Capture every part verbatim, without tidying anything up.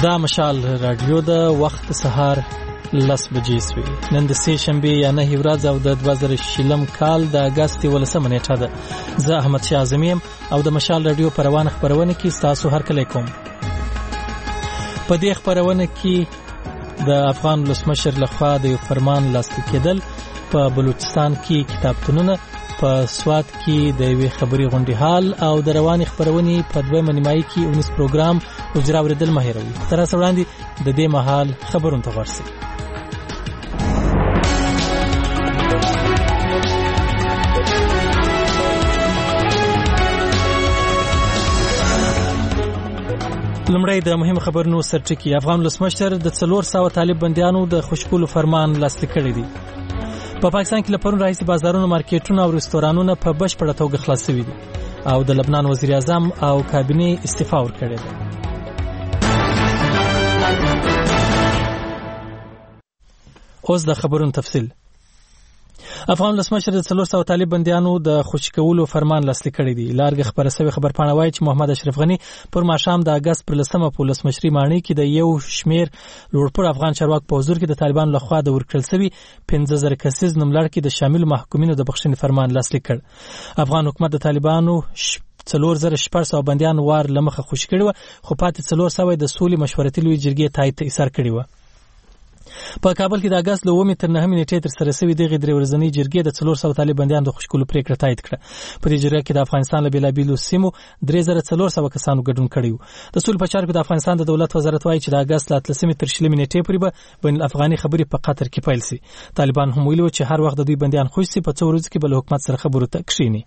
دا مشال رادیو د وخت سهار لس بجې سوي. نن د سې شنبې یا نهي ورځ او د دوه زره شلم کال د اګست ولسمه نیټه ده. زه احمد شاه اعظمي یم او د مشال رادیو په روانه خپرونه کې ستاسو هرکلی کوم. په دې خپرونه کې د افغان ولسمشر لخوا د یو فرمان لاسلیک کېدل، په بلوچستان کې کتابتونونه، په سوات کې د یوې خبري غونډې حال او د روانې خپرونې په دویمه نیمایي کې اونیس پروګرام اجرا اوریدل مه هېروئ. تر اوسه وړاندې د دې مهال خبرونو ته غوږ شئ. لومړی د مهم خبرونو سرټکی. افغان ولسمشر د څلور سوه طالب بندیانو د خوشکولو فرمان لاسلیک کړی دی. په پاکستان کې له پرون راهیسې بازارونه، مارکیټونه او رستورانونه په بشپړه توګه خلاص شوي دي او د لبنان وزیر اعظم او کابینې استعفا ورکړې ده. اوس د خبرونو تفصیل. افغان ولسمشر د څلور سوه طالب بندیانو د خوشي کولو فرمان لاسلیک کړی دی. لارګه خبره سوې خبرپاڼه وایي چې محمد اشرف غني پر ماښام د اګست پر لسمه په ولسمشري ماڼۍ کې د یو شمېر لوړپوړ افغان چارواکو په حضور کې د طالبانو لخوا د ورکړل شوي پنځه زره کسیز نوملړ کې د شاملو محکومینو د بخښنې فرمان لاسلیک کړ. افغان حکومت د طالبانو څلور زره شپږ سوه بندیان وار له مخه خوشي کړي وه، خو پاتې څلور سوه د سولې مشورتي لویې جرګې تایید ته ایثار کړي وه. په کابل کې د اګست له اوومې تر نهمې نیټې ترسره شوې دغې درې ورځنۍ جرګې د څلور سوه طالب بندیانو د خوشکولو پرېکړه تایید کړه. په دې جرګه کې د افغانستان له بېلابېلو سیمو درې زره څلور سوه کسانو ګډون کړی و. د سولې په چارو کې د افغانستان د دولت وزارت وایي چې د اګست له اتلسمې تر شلمې نیټې پورې به بین الافغاني خبرې په قطر کې پیل شي. طالبان هم ویلي و چې هر وخت د دوی بندیان خوشي شي په څو ورځو کې به له حکومت سره خبرو ته کښېني.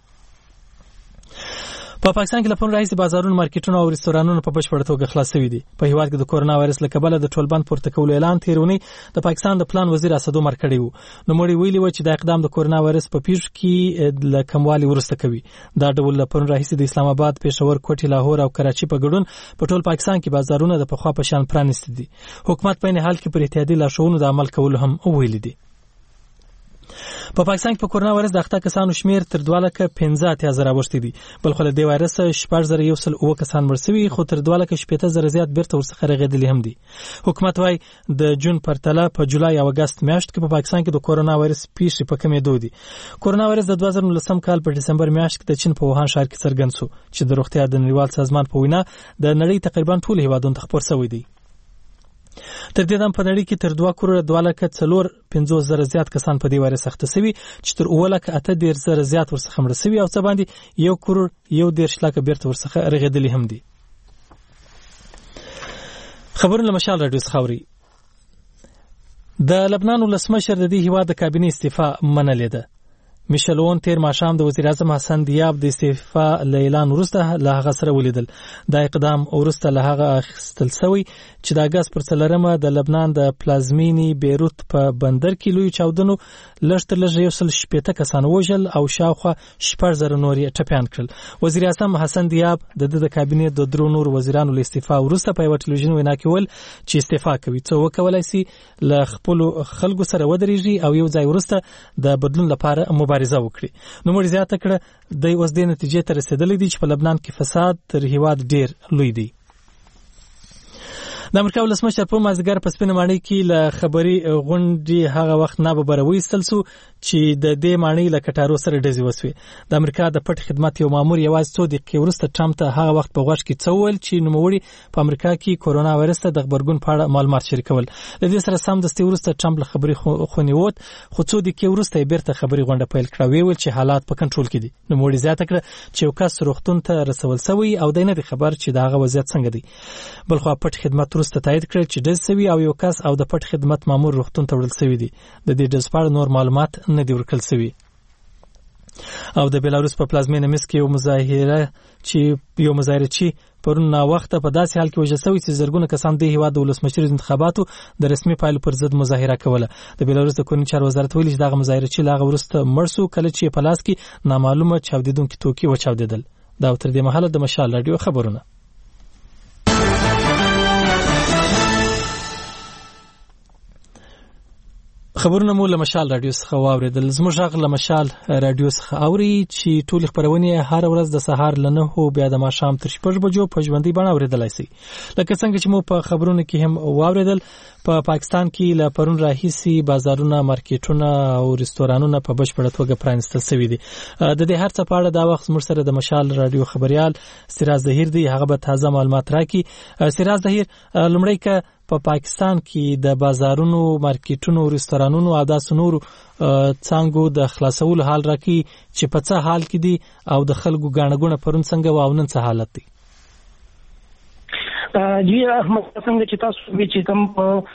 په پاکستان کې له پرون راهیسې بازارونه، مارکیټونه او رستورانونه په بشپړه توګه خلاص شوي دي. په هېواد کې د کورونا وایرس له کبله د ټولبند پورته کولو اعلان تېره اونۍ د پاکستان د پلان وزیر اسد عمر کړی و. نوموړي ویلي و چې دا اقدام د کورونا وایرس په پیښو کې له کموالي وروسته کوي. دا ډول له پرون راهیسې د اسلام آباد، پېښور، کوټې، لاهور او کراچي په ګډون په ټول پاکستان کې بازارونه د پخوا په شان پرانیستي دي. حکومت په عین حال کې پر احتیاطي لارښوونو د عمل کولو هم ویلي دي. په پاکستان کې په کورونا وایرس د اخته کسانو شمیر تر دوه لکه پنځه اتیا زره اوښتی دی. بل خو له دې وایرس شپږ زره یو سل اووه کسان مړ شوي، خو تر دوه لکه شپېته زره زیات بیرته ورڅخه رغېدلي هم دي. حکومت وایي د جون پرتله په جولای او اګست میاشت کې په پاکستان کې د کورونا وایرس پیښې په کمېدو دي. کورونا وایرس د دوه زره نولسم کال په ډسمبر میاشت کې د چین په ووهان ښار کې څرګند شو چې د روغتیا د نړیوال سازمان په وینا د نړۍ تقریبا ټولو هېوادونو ته خپور شوی دی. تر دې دم په نړۍ کې تر دوه کروړه دوه لکه څلور پنځوس زره زیات کسان په دې وایرس اخته شوي چې تر اووه لکه اته دېرش زره زیات ورڅخه مړه شوي او څه باندې یو کروړ یو دېرش لکه بیرته ورڅخه رغېدلي هم دي. خبرونه له مشال راډیو څخه اورئ. د لبنان ولسمشر د دې هېواد د کابینې استعفا منلې ده. میشل اون تیر ماښام د وزیر اعظم حسن دیاب د استعفا له اعلان وروسته له هغه سره ولیدل. دا اقدام وروسته له هغه اخیستل شوی چې د اګست پر څلورمه د لبنان د پلازمینې بیروت په بندر کې لوی چاودنو لږ تر لږه یو سل شپېته کسان وژل او شاوخوا شپږ زره نور یې ټپیان کړل. وزیر اعظم حسن دیاب د ده د کابینې د درو نور وزیرانو له استعفا وروسته په یوه ټلویزیون وینا کې ویل چې استعفا کوي څو وکولی سي له خپلو خلکو سره ودرېږي او یو ځای وروسته د بدلون لپاره مبارزه وکړي. نوموړي زیاته کړه دی اوس دې نتیجې ته رسېدلی دی چې په لبنان کې فساد تر هېواد ډېر لوی دی. د امریکا ولسمشر په مازدیګر په سپینه ماڼۍ کې له خبري غونډې هغه وخت ناببره وایستل سو چې د دې ماڼۍ له کټارو سره ډزې وسوې. د امریکا د پټ خدمت یو مامور یوازې څو دقیقې وروسته ټرمپ ته هغه وخت په غوږ کې څه وویل چې نوموړي په امریکا کې کورونا وایرس ته د غبرګون په اړه معلومات شریکول. له دې سره سمدستي وروسته ټرمپ له خبري خونې ووت، خو څو دقیقې وروسته یې بیرته خبري غونډه پیل کړه. ویې ویل چې حالات په کنټرول کې دي. نوموړي زیاته کړه چې یو کس روغتون ته رسول شوی او دی نه دی خبر چې د هغه وضعیت څنګه دی. بلخوا پټ خدمت وروسته تایید کړل چې ډز شوي او یو کس او د پټ خدمت مامور روغتون ته وړل شوي دي. د دې ډز په اړه نور معلومات نه دي ورکړل شوي. او د بیلاروس په پلازمینه منسک کې یو مظاهره چې یو مظاهره چې پرون ناوخته په داسې حال کې وژل شوي چې زرګونه کسان د هېواد د ولسمشري انتخاباتو د رسمي پایلو پر ضد مظاهره کوله. د بیلاروس د کورني چارو وزارت ویلي چې دغه مظاهره چې له هغه وروسته مړ شو کله چې په لاس کې نامعلومه چاودېدونکي توکي وچاودېدل. دا تر دې مهاله د مشال راډیو خبرونه. خبرونه مو له مشال رادیو څخه واوریدل. زموږ غږ له مشال رادیو څخه اوري چې ټول خبرونه هر ورځ د سهار له نهو بیا د ماښام تر شپږ بجو په ژوندۍ بڼه اوریدلای شي. لکه څنګه چې مو په خبرونه کې هم واوریدل، په پا پاکستان کې له پرون راهیسي بازارونه، مارکیټونه او رستورانونه په بشپړه توګه پرانیستل شوي دي. د دې هر څه په اړه دا وخت موږ سره د مشال رادیو خبريال سراج ظهیر دی. هغه به تازه معلومات راکړي. سراج ظهیر، لومړی که په پا پاکستان کې د بازارونو، مارکیټونو، رستورانونو او داسې نورو څنګه د خلاصولو حال راکړي چې په څه حال کې دي او د خلکو ګاڼه ګوڼه پرون څنګه و او نن څه حالت دی؟ جی احمد، څنګه چې تاسو وی چې کوم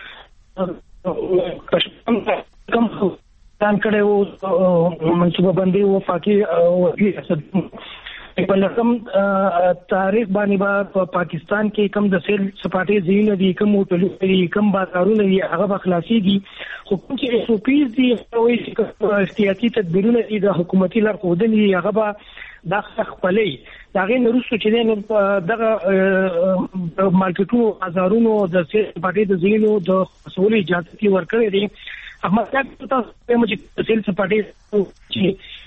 کم ځان کړه او منصوبه بندي او فاقي او ریاست په لکم تاریخ باندې په پاکستان کې کم د سیل سپاټي زینه دي، کم هوټلونه دي، کم بازارونه دي، هغه بخلاصيږي. خو کوم چې ایس او پیز دي او احتیاطي تدبیرونه دي د حکومتي لارښوونې هغه به دا خپلې دا غي نورستو چې دغه مارکیټونو، بازارونو د سیل سپاټي د زینو د مسولې اجازه ورکړې دي. احمد تاسو په مجه سیل سپاټي چې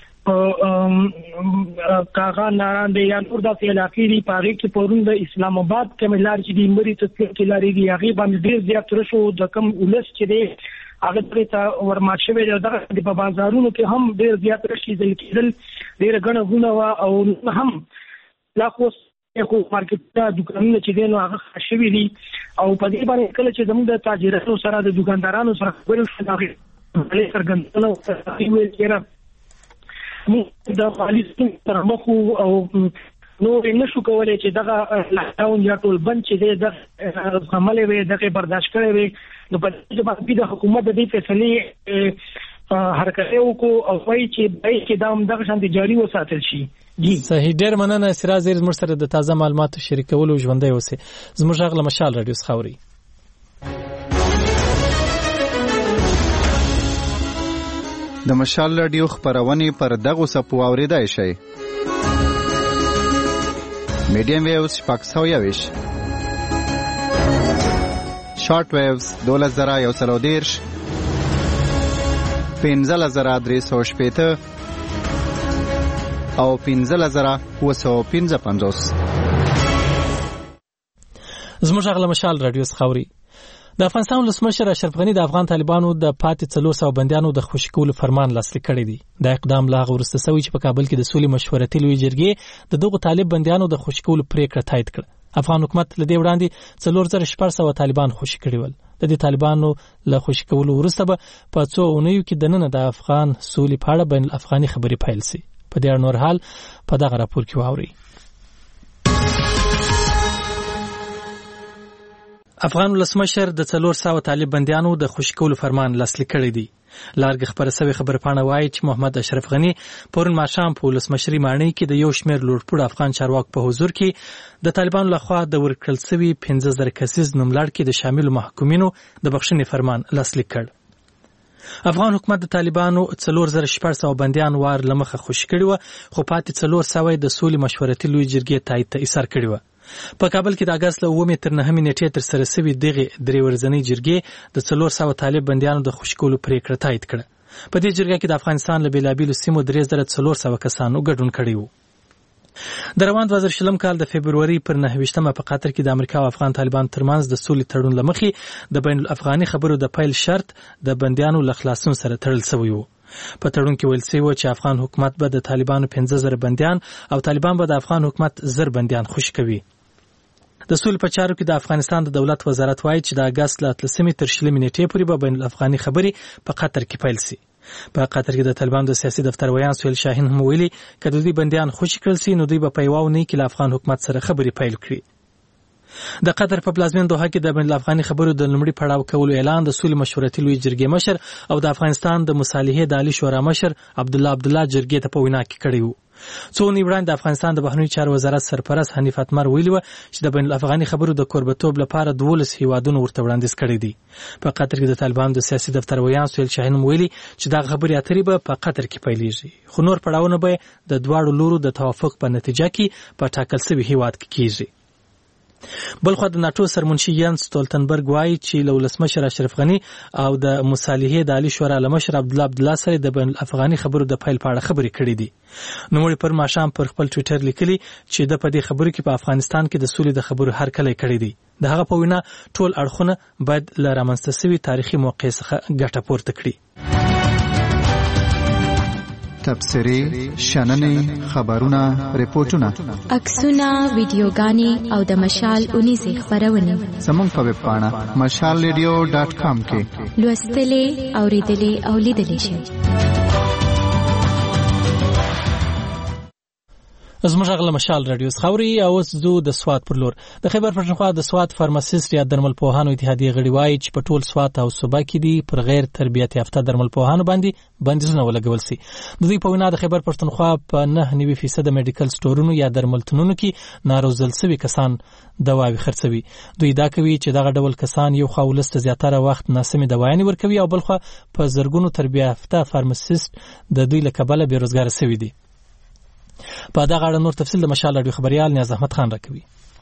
کاغا ناران دی یا نور داسې علاقې دي په هغې کې پرون د اسلام آباد کومې لارې چې دي مري ته تلونکې لارې دي هغې باندې ډېر زیات رش و. د کوم ولس چې دی هغه پرې ته ورمات شوی دی. دغه په بازارونو کې هم ډېر زیات رش لیدل کېدل، ډېره ګڼه ګوڼه وه او هم لا خو خو مارکیټونه، دوکانونه چې دی نو هغه خلاص شوي دي. او په دې باندې کله چې زموږ د تاجرانو سره، د دوکاندارانو سره خبرې وشوې، هغې څرګندونه وویل چې موږ د مالي ستونزو سره مخ وو او نور نشو کولی چې دغه لاکډاون یا ټول بند چې دی دغه زغملی وي، دغه برداشت کړی وي. نو په دې باندې د حکومت د دې فیصلې حرکت وکړو او وایي چې باید چې دا همدغه شانتې جاري وساتل شي. جی صحیح، ډېر مننه سراج ظهیر، زموږ سره د تازه معلوماتو شریکولو ژوندی اوسئ. زموږ غږ له مشال رادیو څخه اورئ. د مشال رادیو خبرونه پر دغه سپو اوریدای شي. میډیم ویوز شپږ سوه یویش، شارټ ویوز دوله زره یو سل او دېرش، پنځه زره درې سوه شپېته او پنځه زره اووه سوه پنځه پنځوس. زموږ غږ له مشال رادیو څخه اورئ. د افغانستان ولسمشر اشرف غني د افغان طالبانو د پاتې څلور سوه بندیانو د خوشي کولو فرمان لاسلیک کړی دی. دا اقدام لا وروسته شوی چې په کابل کې د سولې مشورتي لوی جرګې د دغو طالب بندیانو د خوشي کولو پریکړه تایید کړه. افغان حکومت له دې وړاندې څلور زره شپږ سوه طالبان خوشي کړي ول. د دې طالبانو له خوشي کولو وروسته به په څو اونیو کې دننه د افغان سولې په اړه بین الافغاني خبرې پیل شي. په دې اړه نور حال په دغه راپور کې واورئ. افغان ولسمشر د څلور سوه طالب بندیانو د خوشي کولو فرمان لاسلیک کړی دی. لارګه خبره سوي خبر پاڼه وایي چې محمد اشرف غني پرون ماښام په ولسمشري ماڼۍ کې د یو شمېر لوړپوړو افغان چارواکو په حضور کې د طالبانو لخوا د ورکړل شوي پنځه زره کسیز نوملړ کې د شاملو محکومینو د بخښنې فرمان لاسلیک کړ. افغان حکومت د طالبانو څلور زره شپږ سوه بندیان وار له مخه خوشي کړي وه، خو پاتې څلور سوه د سولې مشورتي لوی جرګې تایید ته ایسار کړي وه. په کابل کې د اګست له اوومې تر نهمې نیټې تر سره شوې دغې درې ورځنۍ جرګې د څلور سوه طالب بندیانو د خوشي کولو پریکړه تایید کړه. په دې جرګه کې د افغانستان له بېلابېلو سیمو درې زره څلور سوه کسانو ګډون کړی و. د روان دوه زره شلم کال د فبروري پر نهه ویشتمه په قطر کې د امریکا او افغان طالبانو ترمنځ د سولې تړون له مخې د بین الافغاني خبرو د پیل شرط د بندیانو له خلاصون سره تړل شوی و. په تړون کې ویل شوی و چې افغان حکومت به د طالبانو پنځه زره بندیان او طالبان به د افغان حکومت زر بندیان خوشي کوي. د سولې په چارو کې د افغانستان د دولت وزارت وایي چې د اګست له اتلسمې تر شلمې نیټې پورې به بین الافغاني خبرې په قطر کې پیل شي. په قطر کې د طالبانو د سیاسي دفتر ویان سهیل شاهین هم ویلي که د دوی بندیان خوشي کړل شي نو دوی به په یوه اونۍ کې له افغان حکومت سره خبرې پیل کړي. د قطر په پلازمین دوحه کې د بین الافغاني خبرو د لومړي پړاو کولو اعلان د سولې مشورتي لوی جرګې مشر او د افغانستان د مصالحې د عالي شورا مشر عبدالله عبدالله جرګې ته په وینا کې کړی و. څو اونۍ وړاندې د افغانستان د بهرنیو چارو وزارت سرپرست حنیف اتمر ویلي وه چې د بین الافغاني خبرو د کوربتوب لپاره دولس هیوادونه ورته وړاندیز کړی دي. په قطر کې د طالبانو د سیاسي دفتر ویان سهیل شاهین ویلي چې دا خبرې اترې به په قطر کې پیلېږي، خو نور پړاوونه به د دواړو لورو د توافق په نتیجه کې په ټاکل شوي هیواد کې کیږي. بلخو د ناتو سرمنشي ینس ستولتنبرګ وایي چې له ولسمشر اشرف غني او د مصالحې د عالی شورا لمشر عبد الله عبد الله سره د بین الافغاني خبرو د فایل په اړه خبرې کړې دي. نوموړي پر ماښام پر خپل ټویټر لیکلي چې د په دې خبرو کې په افغانستان کې د سولې د خبرو هرکلی کړی دی. د هغه په وینا ټول اړخونه باید له رامنځته شوي تاریخي موقع څخه ګټه پورته کړي. تبصرې، شننې، خبرونه، ریپورتونه، عکسونه، ویډیوګانې او د مشال اونیزې خپرونې زموږ په ویب پاڼه مشال ریډیو ډاټ کام کې لوستلې، اورېدلې او لیدلې شئ. زموږ غږ له مشال رادیو خاوري او زو د سواد پر لور د خیبر پښتونخوا د سواد فارماسیست یا درمل پوهانو اتحادیه غړي وایي چې په ټول سواد او صوبه کې دي پر غیر تربیت یافته درمل پوهانو باندې بندیزونه ولګول سي. د دوی په وینا د خیبر پښتونخوا په نه نوي فیصد میډیکل سټورونو یا درملتونونو کې ناروزل سوي کسان دواوی خرڅوي. دوی دا کوي چې دغه ډول کسان یو خوا ولسته زیاتره وخت ناسمې دوايانې ورکوي او بل خوا په زرګونو تربیت یافته فارماسیست د دوی له کبله بیروزګار سوي دي. په دغه اړه نور تفصیل د مشال رادیو خبريال نیاز احمد خان راکوي.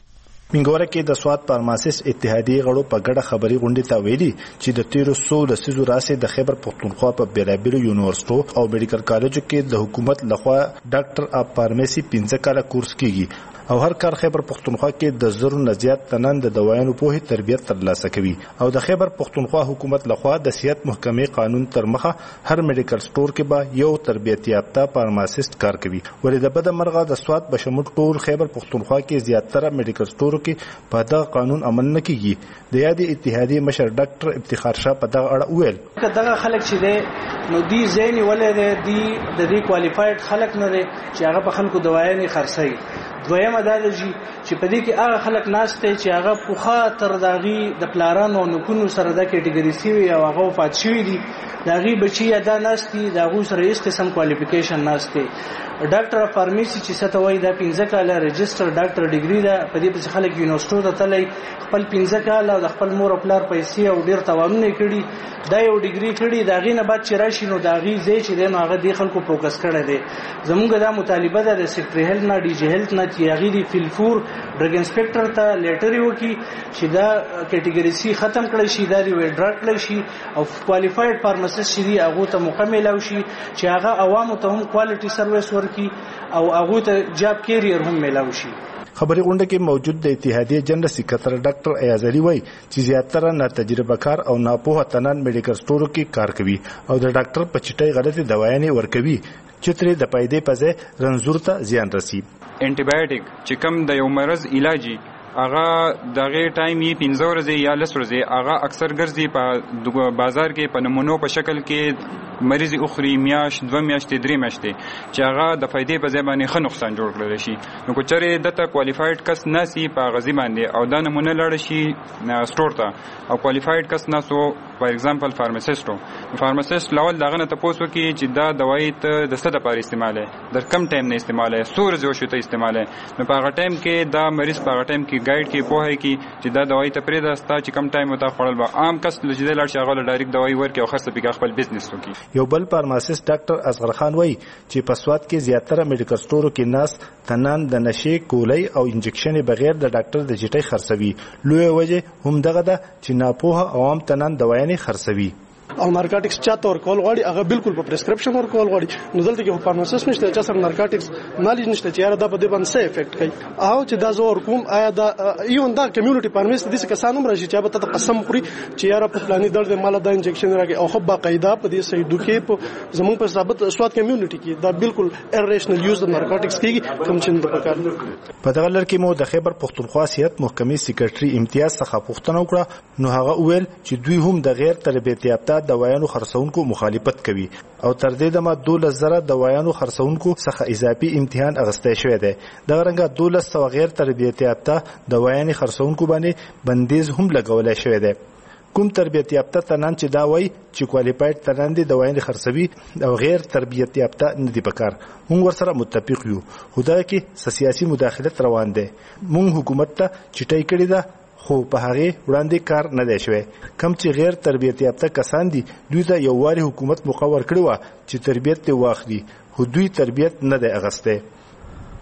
منګوره کې د سواد فارماسیست اتحادیه غړو په ګډه خبري غونډه ته ویلي چې د تیرو سو لسیزو راسه د خیبر پښتونخوا په بیلابیلو یونیورسيټو او میډیکل کالجو کې د حکومت لخوا ډاکټر اف فارماسي پنځه کاله کورس کیږي او هر کار خیبر پښتونخوا کې د زرو نزيات تنن د دوايانو په تربيت ترلاسه کوي او د خیبر پښتونخوا حکومت لخوا د صحت محکمې قانون تر مخه هر میډیکل سٹور کې به یو تربيت یافته فارماسیست کار کوي. ولې د بده مرغه د سواد بشمول ټول خیبر پښتونخوا کې زیاتره میډیکل سٹور کې په دا قانون عمل نه کیږي. د یادې اتحادیه مشر ډاکټر افتخار شاه په دغه اړه وویل کله خلک چې دی نو دی زین ولې دی د دې کوالیفاید خلک نه دي چې هغه په خلکو دوايانې خرڅي. دویمه دا دی چې په دې کې هغه خلک ناشته چې هغه پوخا تر داغي د پلارانو نکونو سره د کټګوري سی او هغه وفات شوی دي داغي بچي دا ناشتي داغو سره هیڅ قسم کوالیفیکیشن ناشته. ډاکټر اف فارماسي چې څه وایي دا پنځه کاله ريجستر ډاکټر ډیګري ده په دې په خلک یونیورسيټو ته تللی خپل پنځه کاله د خپل مور او پلار پیسې او ډیر توانونه کړي دا یو ډیګري کړي داغي نه بعد چې راشي نو داغي زی چې د هغه د خلکو فوکس کړي دي. زموږ دا مطالبه ده د سیکټری هیلث نه ډي جی هیلث نه چې هغه دی فلفور ډرګ انسپکټر ته لیټر وکي چې دا کټګوري سی ختم کړي شي دا دی ډراګ کړي شي او کوالیفاید فارماسیست شي هغه ته مکمل او شي چې هغه عوامو ته هم کوالټي سرویس ورکي او هغه ته جاب کیریئر هم ملاوي شي. خبري غونډه کې موجود د اتحادیه جنرال سکرټر ډاکټر ایاز علي وای چې زیاتره نه تجربه کار او ناپوهه تنن میډیکل سٹورو کې کار کوي او د ډاکټر په چټي غلطي دوايانې ورکوي چې ترې د پایدې په ځای رنځور ته زیان رسي. انټي بایوټیک چې کوم د یو مرض علاجي هغه دغه ټایم یې پنځه ورځې یا لس ورځې هغه اکثر ګرځي په بازار کې په نمونو په شکل کې مریض اخري میاش دوه میاشتې درې میاشتې چې هغه د فائدې په ځای باندې ښه نقصان جوړ کړل شي. نو که چېرې دته کوالیفاید کس ناسي په غزي باندې او دا نمونه لاړ شي سٹور ته او کوالیفاید کس ناسو فار ایگزامپل فارماسیستو فارماسیست لاول دغه نه تاسو کې چې دا دوايي ته د څه لپاره استعماله در کم ټایم نه استعماله سور زو شو ته استعماله نو په هغه ټایم کې دا مریض په هغه ټایم کې ګایډ کې پوهه کې چې دا دوايي ته پرې داستا چې کم ټایم وتا خړل به عام کس لږه لاړ شي هغه ډایرکټ دوايي ورکړي او خاصه په خپل بزنس وکړي. یو بل فارماسیست ډاکټر اصغر خان وایي چې په سواد کې زیاتره میډیکل سٹورو کې ناس تنان د نشې کولای او انجکشن بغیر د ډاکټر د چټي خرڅوي. لوی وجه هم دغه ده چې ناپوهه عوام تنان دوايانې خرڅوي او نارکوټکس چاته ورکول غواړي هغه بالکل په پرسکرپشن ورکول غواړي. نو دلته کې فارماسیست نشته چې سره نارکوټکس نالج نشته چې یاره دا په دې باندې څه افیکټ کوي او چې دا زور کوم آیا دا ایون دا کمیونټي فارماسیست د څه کسانو مرشي چې به ته قسم خوري چې یاره په پلاني درد مال دا انجکشن راګي او خو باقاعده په دې سې دوکې په زمون په ثابت سواد کمیونټي کې دا بالکل ایریشنل یوز د نارکوټکس کېږي کوم چې د پکار. په دغه لړ کې مو د خیبر پښتونخوا صحت محکمې سکرټري امتیاز څخه پوښتنه وکړه نو هغه وویل چې دوی هم د غیر تربیت یافته دوايانو خرڅ کو مخالفت کوي او تر دې دمه دولس زره دوايانو خرڅونکو څخه اضافي امتحان اغسته شوی دی. د غرنګ دولس سو غیر تربیت یافته دوايانې خرڅونکو باندې بندیز هم لګولای شوی دی. کوم تربیت یافته تنان چې دا وایي چې کوالیفاید تنان دي دوايانې خرڅوي او غیر تربیت یافته نه دي پکار. موږ ورسره متفق یو خدای کې سیاسي مداخلت روان دی. موږ حکومت ته چټي کړی ده خو په هغه وړاندې کار نه دی شوی. کم چې غیر تربیت یافته کسان دي دوی ته یو واري حکومت مقرر کړی و چې تربیت ته واخلي خو دوی تربیت نه دی اغسته.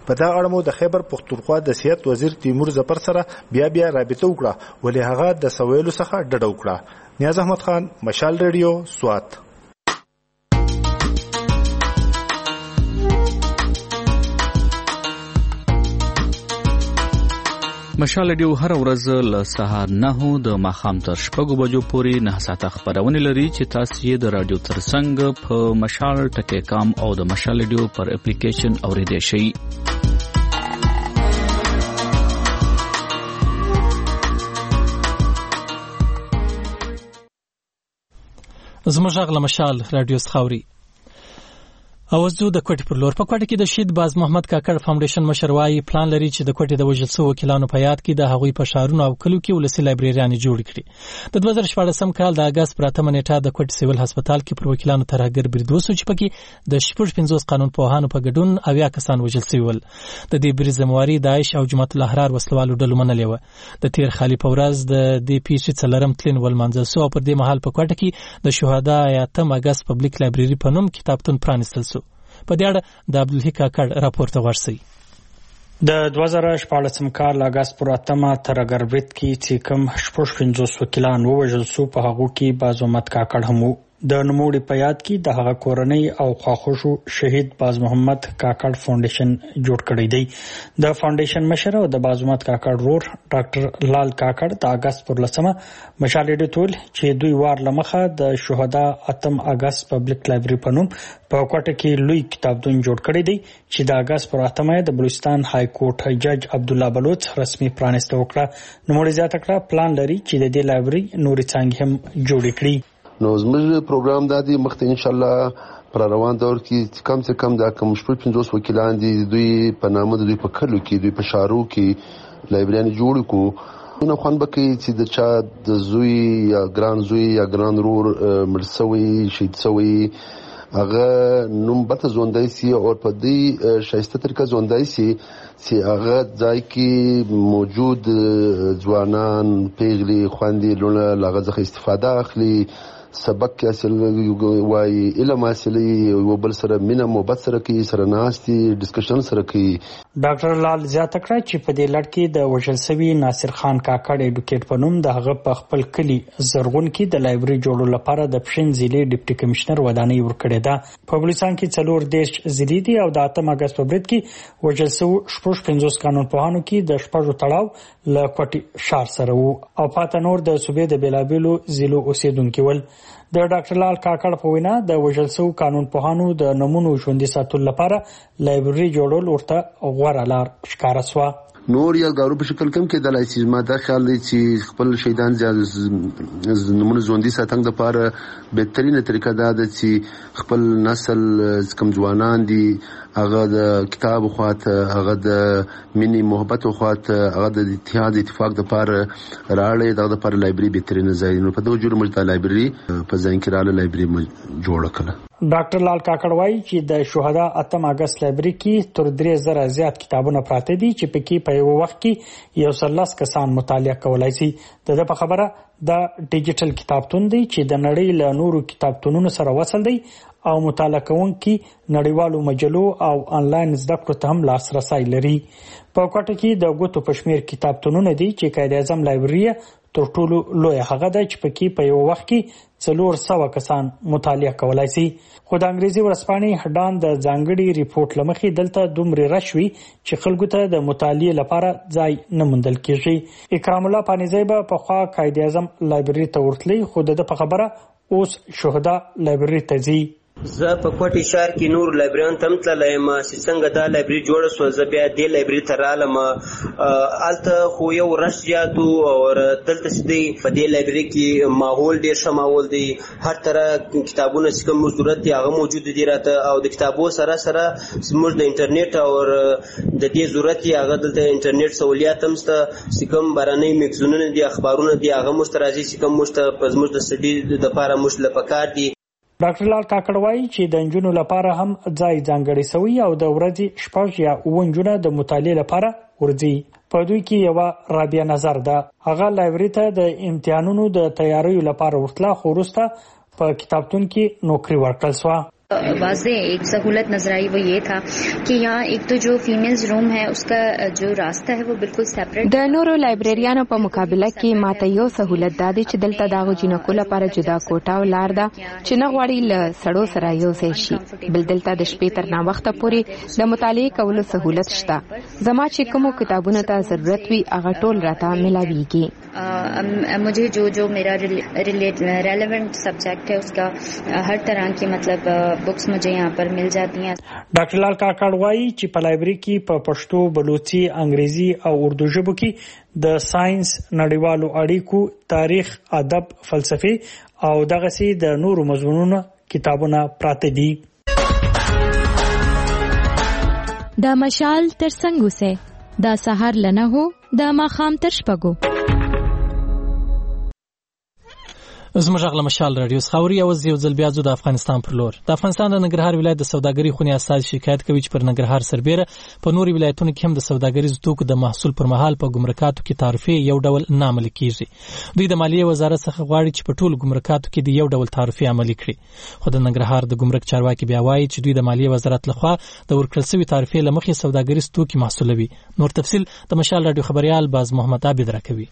په دا اړه مو د خیبر پختونخوا د سیاست وزیر تیمور ظفر سره بیا بیا رابطه وکړه ولې هغه د سویلو څخه ډډه وکړه. نیاز احمد خان، مشال ریډیو، سوات. مشال ریډیو هر ورځ له سهار نهو د ماښام تر شپږو بجو پورې نه ساعته خبرونه لري چې تاسو یې د رادیو ترڅنګ په مشال ټکی کام او د مشال ریډیو پر اپلیکیشن اوریدئ شئ. زموږ غږ له مشال رادیو څخه اوري. اوازو د کوټې پر لور په کوټه کې د شهید باز محمد کاکړ فاونډیشن مشر وايي پلان لري چې د کوټې د وژل شوو وکیلانو په یاد کې د هغوی په ښارونو او کلیو کې ولسي لایبرریانې جوړې کړي. د دوه زره شپاړسم کال د اګست پر اتمه نیټه د کوټې سیول هسپتال کې پر وکیلانو ترهګر برید وسو چې پکې د شپږ پنځوس قانون پوهانو په ګډون اویا کسان وژل شوي ول. د دې برید ذمہواري داعش او جماعت الاحرار وسلوالو ډلو منلې وه. د تیر خالي په ورځ د دې پیښې څلورم تلین ولمانځل شو او پر دې مهال په کوټه کې د شهدا اتم اګست پبلک لایبرری په نوم کتابتون پرانیستل شو. په دې اړه د عبدالحی کاکړ راپور ته ورسئ. د دوه زره شپاړسم کال اګست پر اتمه ترهګر برید کې چې کوم شپږ پنځوس وکیلان ووژل شو په هغو کې باز محمد کاکړ هم و. د نوموړي په یاد کې د هغه کورنۍ او خواخوشو شهید باز محمد کاکړ فاونډیشن جوړ کړی دی. د فاونډیشن مشر او د باز محمد کاکړ ورور ډاکټر لال کاکړ د اګست پر لسمه مشال ریډیو ټول چې دوی وار لمخه د شهدا اتم اګست پبلک لایبرری په نوم په کوټه کې لوی کتابتون جوړ کړی دی چې د اګست پر اتمه د بلوچستان های کورټ جج عبد الله بلوچ رسمي پرانیسته وکړه. نوموړي زیاته کړه پلان لري چې د دې لایبرری نورې څانګې هم جوړې کړي. نو زموږ پروګرام دا دی مخته ان شاء الله پر روان دور کې کم سے کم دا کوم شپږ پنځوس وکیلان دي دوی په نامه دوی په کلو کې دوی په شارو کې لایبرری جوړ کو نو خوان بکې چې د چا د زوی یا ګران زوی یا ګران رور مرسوي شهید سوی هغه نوم به ژوندای سي او په دې شایسته طریقه ژوندای سي چې هغه ځای کې موجود ځوانان پیغلي خويندې لونه لغه ځخه استفاده اخلي سبق حاصل وای علم حاصلي او بل سره مینه محبت سره کوي سره ناستي ډسکشن سره کوي. ډاکټر لال زیاته کړه چې په دې لړ کې د وژل شوي ناصر خان کاکړ اډوکیټ په نوم د هغه په خپل کلی زرغون کې د لایبرری جوړولو لپاره د پښین ضلع ډیپټي کمشنر ودانۍ ورکړې ده. په بلوچستان کې څلور دیش ضلع دي او د اتم اګست په برید کې وژل شوي شپږ پنځوس قانون پوهانو کې د شپږو تړاو له کوټي شار سره وو او پاته نور د صوبې د بیلابیلو ضلعو اوسیدونکي ول. د ډاکټر لال کاکړ په وینا د وژل شوو قانون پوهانو د نمونو ژوندي ساتلو لپاره لایبرری جوړول ورته غوره لار ښکاره سوه. نور یا غارو په شکل کم کې د لایسیز ما دا خیال دی چې خپل شهیدان زیات نمونه ژوندي ساتنګ د لپاره بهترینه طریقه دا ده چې خپل نسل کم ځوانان دي هغه د کتاب خواته هغه د مینی محبت خواته هغه د اتحاد اتفاق د لپاره راړې د لپاره لایبرری بهترینه ځای نو په دوه جوړ مجدا لایبرری په ځین کې رااله لایبرری جوړ کړه. ډاکټر لال کاکړ وایي چې د شهدا اتم اګست لایبرری کې تر درې زره زیات کتابونه پراته دي چې پکې په یو وخت کې یو سلس کسان مطالعه کولای شي. د په خبره د ډیجیټل کتابتون دی چې د نړۍ له نورو کتابتونونو سره وصل دی او مطالعه کوونکي نړیوالو مجلو او انلاین زده کړو ته هم لاسرسی لري. په کوټه کې د ګوتو پښمیر کتابتونونه دي چې قائد اعظم لایبرری تر ټولو لوی هغه د چې پکې په یو وخت کې څلور سوه کسان مطالعه کولای شي. خو د انګریزي ورځپاڼې هډان د ځانګړي ریپورت لمخې دلته دومره رشوي چې خلکو ته د مطالعې لپاره ځای نه موندل کیږي. اکرام الله پانیزی به په خوا قائد اعظم لایبرری ته ورتلی خو د په خبره اوس شهدا لایبرری ته ځي. زه په کوټي شهر کې نور لایبرریان تم تللی یم چې څنګه دا لایبرری جوړه سوه زه بیا دې لایبرری ته رالم. هلته خو یو رش زیات و او دلته چې دی په دې لایبرری کې ماحول ډېر ښه ماحول دی هر طرح کتابونه چې کوم ضرورت دی هغه موجود دي راته او د کتابو سره سره زموږ د انټرنیټ او د دې ضرورت دی هغه دلته انټرنیټ سہولیات هم شته چې کوم بهرنۍ میګزینونه دي اخبارونه دي هغه موږ ته راځي چې کوم موږ ته زموږ د سټډي دپاره موږ له پکار دي. ډاکټر لال کاکړ وایي چې د نجونو لپاره هم ځای ځانګړی شوی او د ورځې شپږ یا اووه نجونه د مطالعې لپاره ورځي. په دوی کې یوه رابعه نظر ده. هغه لایبرری ته د امتحانونو د تیاریو لپاره ورتله خو وروسته په کتابتون کې نوکري ورکړل شوه. वाज़े एक सहूलत नजर आई वो ये था कि यहाँ एक तो जो फीमेल्स रूम है उसका जो रास्ता है वो बिल्कुल सेपरेट د نورو لایبرریانو په مقابله کې ماته یو سہولت دا دی چې دلته داغو جنکو لپاره جدا کوټه او لار ده چې نه غواړي له سړو سره یو ځای شي بل دلته د شپې تر ناوخته پورې د مطالعې کولو سہولت شته زما چې کومو کتابونو ته ضرورت وي هغه ټول راته ملاویږي मुझे जो जो मेरा रेलेवेंट सब्जेक्ट है उसका हर तरह की मतलब बुक्स मुझे यहाँ पर मिल जाती हैं. ډاکټر لال کاکړ وایي چې په لایبرری کې په پښتو، بلوچي، انګریزي او اردو ژبو کې د ساينس، نړیوالو اړیکو، تاریخ، ادب، فلسفي او دغسې د نورو مضمونونو کتابونه پراته دي. دا مشال تر څنګه سه دا سحر لنه هو دا ماخام تر شپګو زموږ غل مشال رادیو خاوري او یو ځل بیا د افغانستان پر لور د افغانستان د ننګرهار ولایت د سوداګرۍ خونې اساس شکایت کوي چې پر ننګرهار سربېره په نورو ولایتونو کې هم د سوداګریزو توکو د محصول پر مهال په ګمرکاتو کې تعرفه یو ډول نه عملي کیږي. دوی د مالیې وزارت څخه غواړي چې په ټولو ګمرکاتو کې د یو ډول تعرفه عملي کړي. خو د ننګرهار د ګمرک چارواکي بیا وایي چې دوی د مالیې وزارت لخوا د ورکړل شوی تعرفه لمخې سوداګریز توکي محصولوي. نور تفصيل د مشال رادیو خبريال باز محمد عابد راکوي.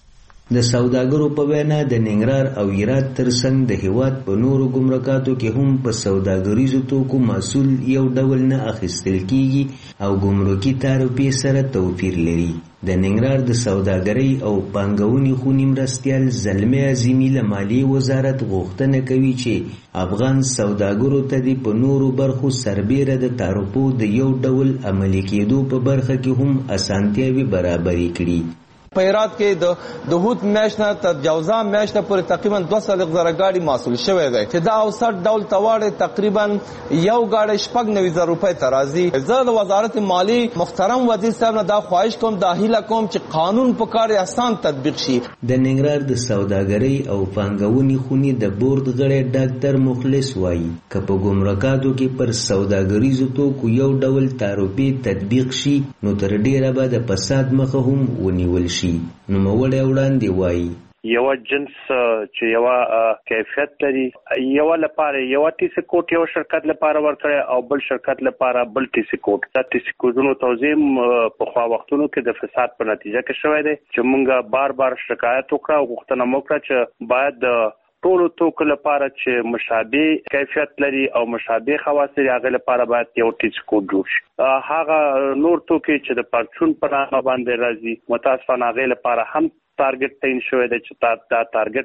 د سوداګرو په وینا د ننګرهار او هرات ترڅنګ د هیواد په نورو ګمرکاتو کې هم په سوداګریزو توکو محصول یو ډول نه اخیستل کیږي او ګمرکي تعرفې سره توپیر لري. د ننګرهار د سوداګرۍ او پانګونې خونې مرستیال زلمه عظیمی له مالیې وزارت غوښتنه کوي چې افغان سوداګرو ته د په نورو برخو سربېره د تعرفو د یو ډول عملي کېدو په برخه کې هم اسانتیاوې برابرې کړي. په هرات کې د دهوت میاشت نه تر جوزا میاشت پورې تقریبا دوه سوه زره ګاډي محصول شوی دی چې دا اوسط ډول تواړه تقریبا یو ګاډي شپږ نوي زره روپۍ ته راځي. زه د وزارت مالی محترم وزیر صاحب نه دا خواهش کوم د هیله کوم چې قانون په کار آسان تطبیق شي. د ننګرهار د سوداګرۍ او پانګونې خونې د بورډ غړی ډاکټر مخلص وایي که په ګمرکاتو کې پر سوداګریزو توکو یو ډول تعرفې تطبیق شي نو تر ډیره به د فساد مخه هم ونیول شي. نو موړی وړاندې وایي یو جنس چې یو کیفیت لري یو لپاره یو ټیسي کوټ یو شرکت لپاره ورکړي او بل شرکت لپاره بل ټیسي کوټ. دا ټیسي کوټونو توزیع په خوا وختونو کې د فساد په نتیجه کې شوی دی چې موږ بار بار شکایت وکړو او غوښتنه وکړه چې باید ټولو توکو لپاره چې مشابه کیفیت لري او مشابه خواص لري هغه لپاره باید یو ټیسي کوټ جوړ شي. هغه نور توکي چې د پرچون په نامه باندې راځي متاسفانه هغه لپاره هم ټارګټ تعین شوی دی چې دا ټارګټ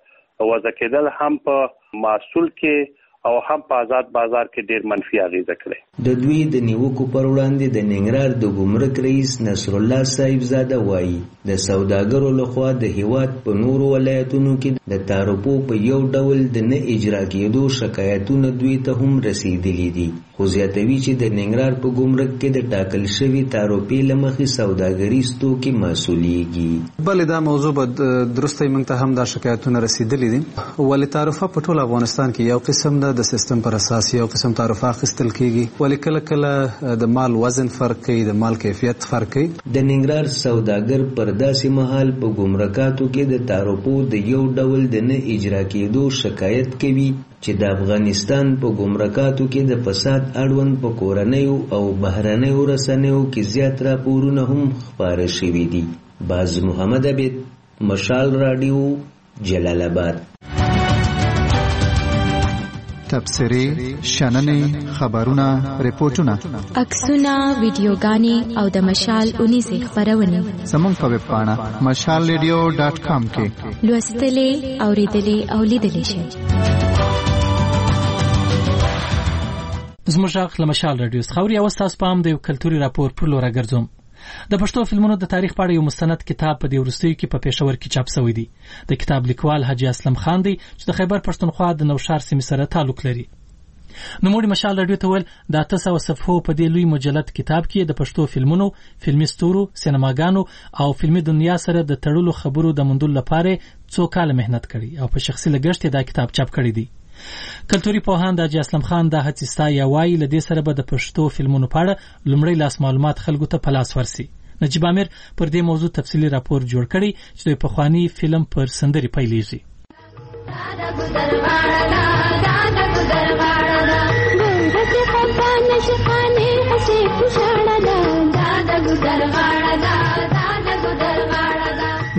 وضع کېدل هم په محصول کې او هم په آزاد بازار کې ډیر منفي اغیزه کړي. د دوی د نیوکو پر وړاندې د ننګرهار د ګمرک رئیس نصر الله صاحب زاده وایي د سوداګرو لخوا د هیواد په نورو ولایتونو کې د تعرفو په یو ډول د نه اجرا کېدو شکایتونه دوی ته هم رسیدلي دي. خو زیاتوي چې د ننګرهار په ګمرک کې د ټاکل شوي تعرفې له مخې سوداګریز توکي محصولیږي. بلې دا موضوع به درسته موږ ته هم دا شکایتونه رسیدلي دي. ولې تعرفه په ټول افغانستان کې یو قسم ده د سیستم پر اساس یو قسم تعرفه اخیستل کیږي ولې کله کله د مال وزن فرق کوي د مال کیفیت فرق کوي. د ننګرهار سوداګر پر داسې مهال په ګمرکاتو کې د تعرفو د یو ډول د نه اجرا کېدو شکایت کوي چې د افغانستان په ګمرکاتو کې د فساد اړوند په کورنیو او بهرنیو رسنیو کې زیات راپورونه هم خپاره شوي دي. باز محمد عبید، مشال رادیو، جلال آباد. تبصرې، شننې، خبرونه، ریپورتونه، عکسونه، ویډیوګانې او د مشال اونیزې خبرونه زموږ په ویب پاڼه مشال ریډیو ډاټ کام کې لوستلې، اوریدلې او لیدلې شئ. زموږ غږ له مشال رادیو خاوري او تاسو پام د یو کلتوري راپور پر لور راګرځوم. د پښتو فلمونو د تاریخ په اړه یو مستند کتاب په دې وروستیو کې په پېښور کې چاپ شوی دی. د کتاب لیکوال حاجی اسلم خان دی چې د خیبر پښتونخوا د نوشار سیمې سره تعلق لري. نوموړي مشال رادیو ته ویل د اته سوه صفحو په دې لوی مجلد کتاب کې د پښتو فلمونو، فلمي ستورو، سینماګانو او فلمي دنیا سره د تړلو خبرو د موندلو لپاره څو کاله مهنت کړی او په شخصي لګښت دا کتاب چاپ کړی دی. کلتوري پوهاند حاجی اسلم خان دا هڅې ستایي او وایي له دې سره به د پښتو فلمونو په اړه لومړی لاس معلومات خلکو ته په لاس ورسي. نجیب امیر پر دې موضوع تفصیلی راپور جوړ کړی چې د پخوانی فلم پر سندري پیلېږي.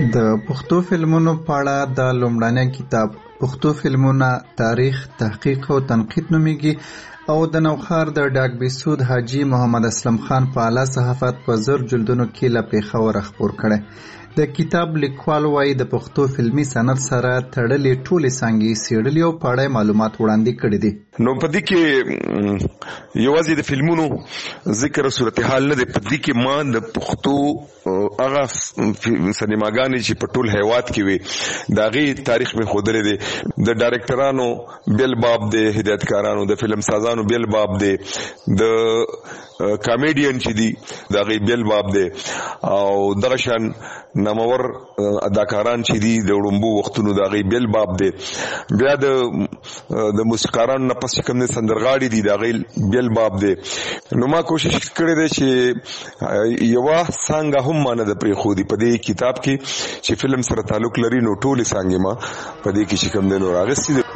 د پښتو فلمونو په اړه د لومړني کتاب پښتو فلمونه تاریخ تحقیق او تنقید نومیږي او د نوخار د ډاک بیسود حاجی محمد اسلم خان په اعلی صحافت په زر جلدونو کې له پیښور خبر کړي. د کتاب لیکوال وايي د پښتو فلمي صنعت سره تړلې ټولې څانګې څېړلې او په اړه معلومات وړاندې کړي دي. نو په دې کې یوازې د فلمونو ذکر او صورتحال نه دی، په دې کې ما د پښتو هغه سینماګانې چې په ټول هیواد کې وي د هغې تاریخ مې ښودلی دی. د ډایرکټرانو بیل باب دی، هدایتکارانو د فلم سازانو بیل باب دی، د کامیډین چې دي د هغې بیل باب دی، او دغه شان نامور اداکاران چې دي د وړومبو وختونو د هغې بیل باب دی. بیا د د موسیقارانو نه پس چې کوم دی سندرغاړي دي د هغې بیل باب دی. نو ما کوشش کړی دی چې یوه څانګه هم ما نه ده پرېښودي په دې کتاب کې چې فلم سره تعلق لري، نو ټولې څانګې ما په دې کې چې کوم دی نو راغستې دي.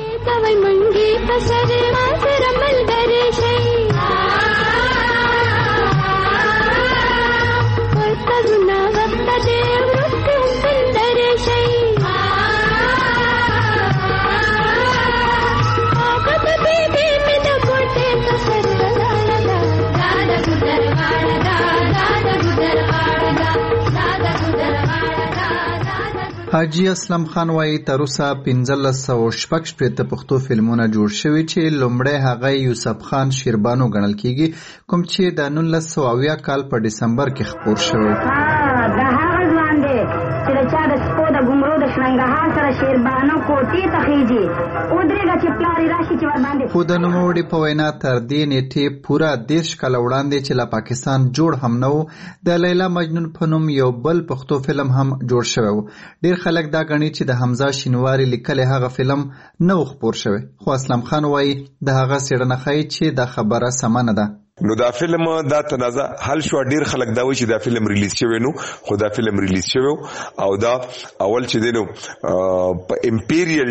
حاجی اسلم خان وايي تر اوسه پنځلس سوه شپږ شپېته پښتو فلمونه جوړ شوي چې لومړی هغه یوسف خان شیربانو ګڼل کیږي، کوم چې د نولس سوه اویا کال په ډسمبر کې خپور شوی. د هغه ځوان دی چې د چا د سپو د ګمرو د شرنګهار سره شیربانو کوټې ته خیږي ودرېږه چې پلار یې راشي چې ورباندې. خو د نوموړي په وینا تر دې نیټې پوره دېرش کاله وړاندې چې له پاکستان جوړ هم نه و، د لیلا مجنون په نوم یو بل پښتو فلم هم جوړ شوی و. ډېر خلک دا ګڼي چې د حمزه شینواري لیکلی هغه فلم نه و خپور شوی، خو اسلم خان وایي د هغه څېړنه ښایي چې دا خبره سمه نه ده. نو دا فلم دا تنازع حل شو. ډیر خلک دا وایي چې دا فلم ریلیز شوی نو، خو دا فلم ریلیز شوی او دا اول چې دی نو په امپیریل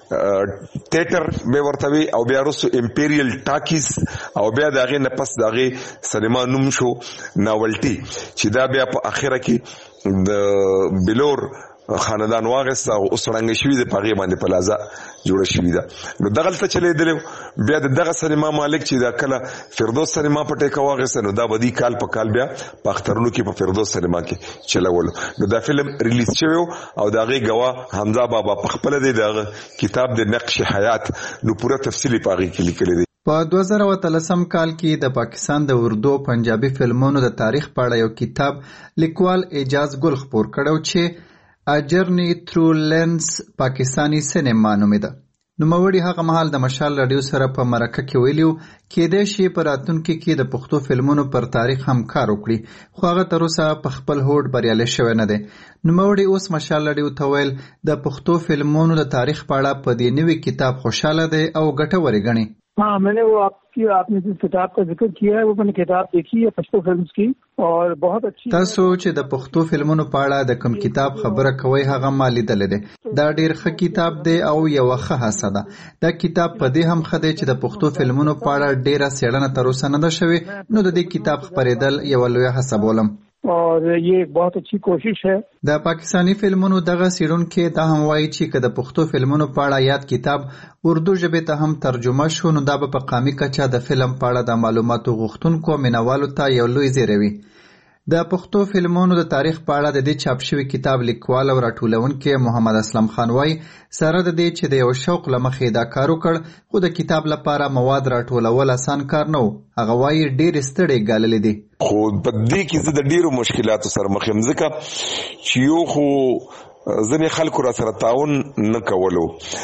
تیټر به ورته وي او بیا وروسته امپیریل ټاکیز او بیا د هغې نه پس د هغې سینما نوم شو ناولټي، چې دا بیا په اخره کې د بلور خاندان واغسته او اوس ړنګه شوي ده، په هغې باندې پلازه جوړه شوي ده. نو دغلته چلیدلی بیا د دغه سینما مالک چې دا کله فردوس سینما په ټیکه واغسته، نو دا به دی کال په کال بیا په اخترونو کې په فردوس سینما کې چلولو. نو دا فلم ریلیز شوی او د هغې ګواه حمزه بابا په خپله دی د کتاب د نقش حیات نو پوره تفصیلي په هغې کې لیکلی دی. په دوه زره اتلسم کال کې د پاکستان د اردو او پنجابي فلمونو د تاریخ په اړه یو کتاب لیکوال اعجاز ګل خپور کړی چې A Journey Through Lens پاکستانی سینما نومیده. نوموړي هغه مهال د مشال راډیو سره په مرکه کې ویلیو کېدای شي په راتلونکي کې د پښتو فلمونو پر تاریخ هم کار وکړي، خو هغه تر اوسه په خپل هوډ بریالی شوی نه دی. نوموړي اوس مشال راډیو ته ویل د پښتو فلمونو د تاریخ په اړه په دې نوي کتاب خوشحاله دی او ګټورې ګڼي. हाँ, मैंने वो आपकी आपने जिस किताब का जिक्र किया है वो मैंने किताब देखी है पश्तो फिल्म्स की और बहुत अच्छी. تاسو چې د پښتو فلمونو په اړه د کوم کتاب خبره کوئ هغه ما لیدلی دی. دا ډېر ښه کتاب دی او یوه ښه هڅه ده. دا کتاب په دې هم ښه دی چې د پښتو فلمونو په اړه ډېره څېړنه تر اوسه نه ده شوې، نو د دې کتاب خپرېدل یوه لویه هڅه بولم. और ये एक बहुत अच्छी कोशिश है. د پاکستانی فلمونو دغه څېړونکی دا هم وایي چې که د پښتو فلمونو په اړه یاد کتاب اردو ژبې ته هم ترجمه شو، نو دا به په قامي کچه د فلم په اړه د معلوماتو غوښتونکو مینوالو ته یو لوی زیری وي. د پښتو فلمونو د تاریخ په اړه د دې چاپ شوي کتاب لیکوال او راټولونکی محمد اسلم خان وایي سره د دې چې د یو شوق له مخې دا کار وکړ، خو د کتاب لپاره مواد راټولول اسان کار نه و. هغه وایي ډېرې ستړې ګاللې دي. خو په دې کې زه د ډېرو مشکلاتو سره مخ یم، ځکه چې یو خو ځینې خلکو را سره تعاون نه کولو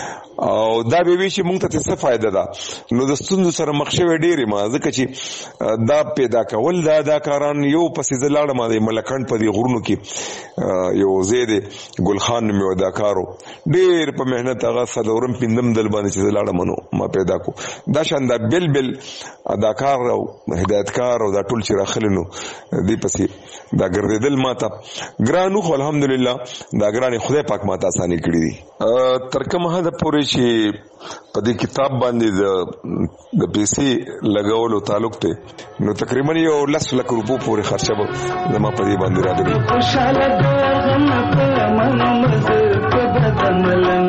او دا به وي چې موږ ته څه فایده ده. نو د ستونزو سره مخ شوی ډېرې ما، ځکه چې دا پیدا کول دا اداکاران یو پسې زه لاړم د ملکنډ په دې غرونو کې یو ځای دی ګل خان نوم یو اداکار و، ډېر په محنت هغه څلورم پنځم دل باندې چې زه لاړم نو ما پیدا کو. دا شان دا بل بل اداکار او هدایتکار او دا ټول چې راخلي نو دې پسې دا ګرځېدل ما ته ګران و، خو الحمدلله دا ګران ګرانې خدای پاک ماته اساني کړې دي. تر کومه حد پورې چې په دې کتاب باندې د د پیسې لګولو تعلق ته نو تقریبا یو لس لک روپو پورې خرچه به زما په دې باندې راغلی. خوشاله د غم په منمز په بدملنګ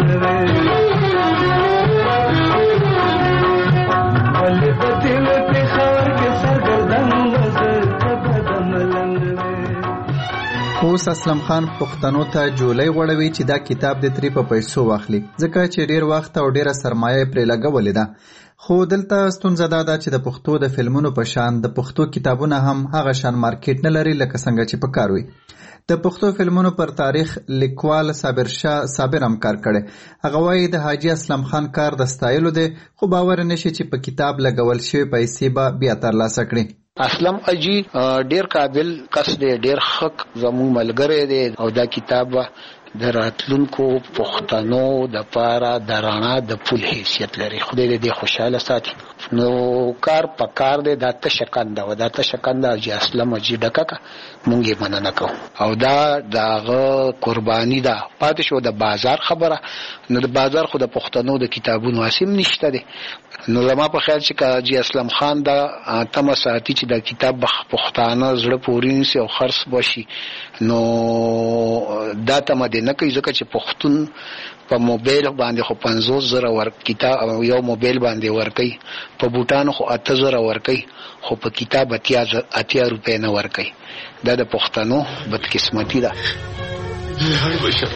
ولې بدل په خور کې سرګردن وزر په بدملنګ. اوس اسلم خان پښتنو ته جولای غوړوي چې دا کتاب د تری په پیسو واخلي ځکه چې ډیر وخت او ډیره سرمایه پرې لګولې ده. خو دلته ستونزه دا ده چې د پښتو د فلمونو په شان د پښتو کتابونه هم هغه شان مارکیټ نه لري لکه څنګه چې په کار وي. د پښتو فلمونو پر تاریخ لیکوال صابر شاه صابر هم کار کړي. هغه وایي د حاجی اسلم خان کار د ستایلو دی خو باور نشي چې په کتاب لګول شوی پیسې به بیا ترلاسه کړي. اسلم اجي ډیر قابل کس دی، ډیر حق زموږ ملګری دی او دا کتاب د راتلونکو پښتنو د پاره د رڼا د پل حیثیت لري. خدای دې خوشاله ساتي. نو کار په کار دی، دا تشکنده و دا تشکنده چې اسلم اجي ډکه مونږ یې مننه کوو او دا دغه قرباني ده. پاتې شو د بازار خبره، نو د بازار خو د پښتنو د کتابونو اسیم نشته دی. نو زما په خیال چې کاجی اسلم خان دا تم ساتي چې دا کتاب پښتانه زړه پورې نسی او خرڅ بشي، نو دا تم دې نه کوي ځکه چې پښتون په موبایل باندې خو پنځوس زره ور کتاب یو موبایل باندې ورکي، په بوتانو خو اته زره ورکي، خو په کتاب اتیا اتیا روپے نه ورکي. دا د پښتنو بدقسمتي ده. هر بشر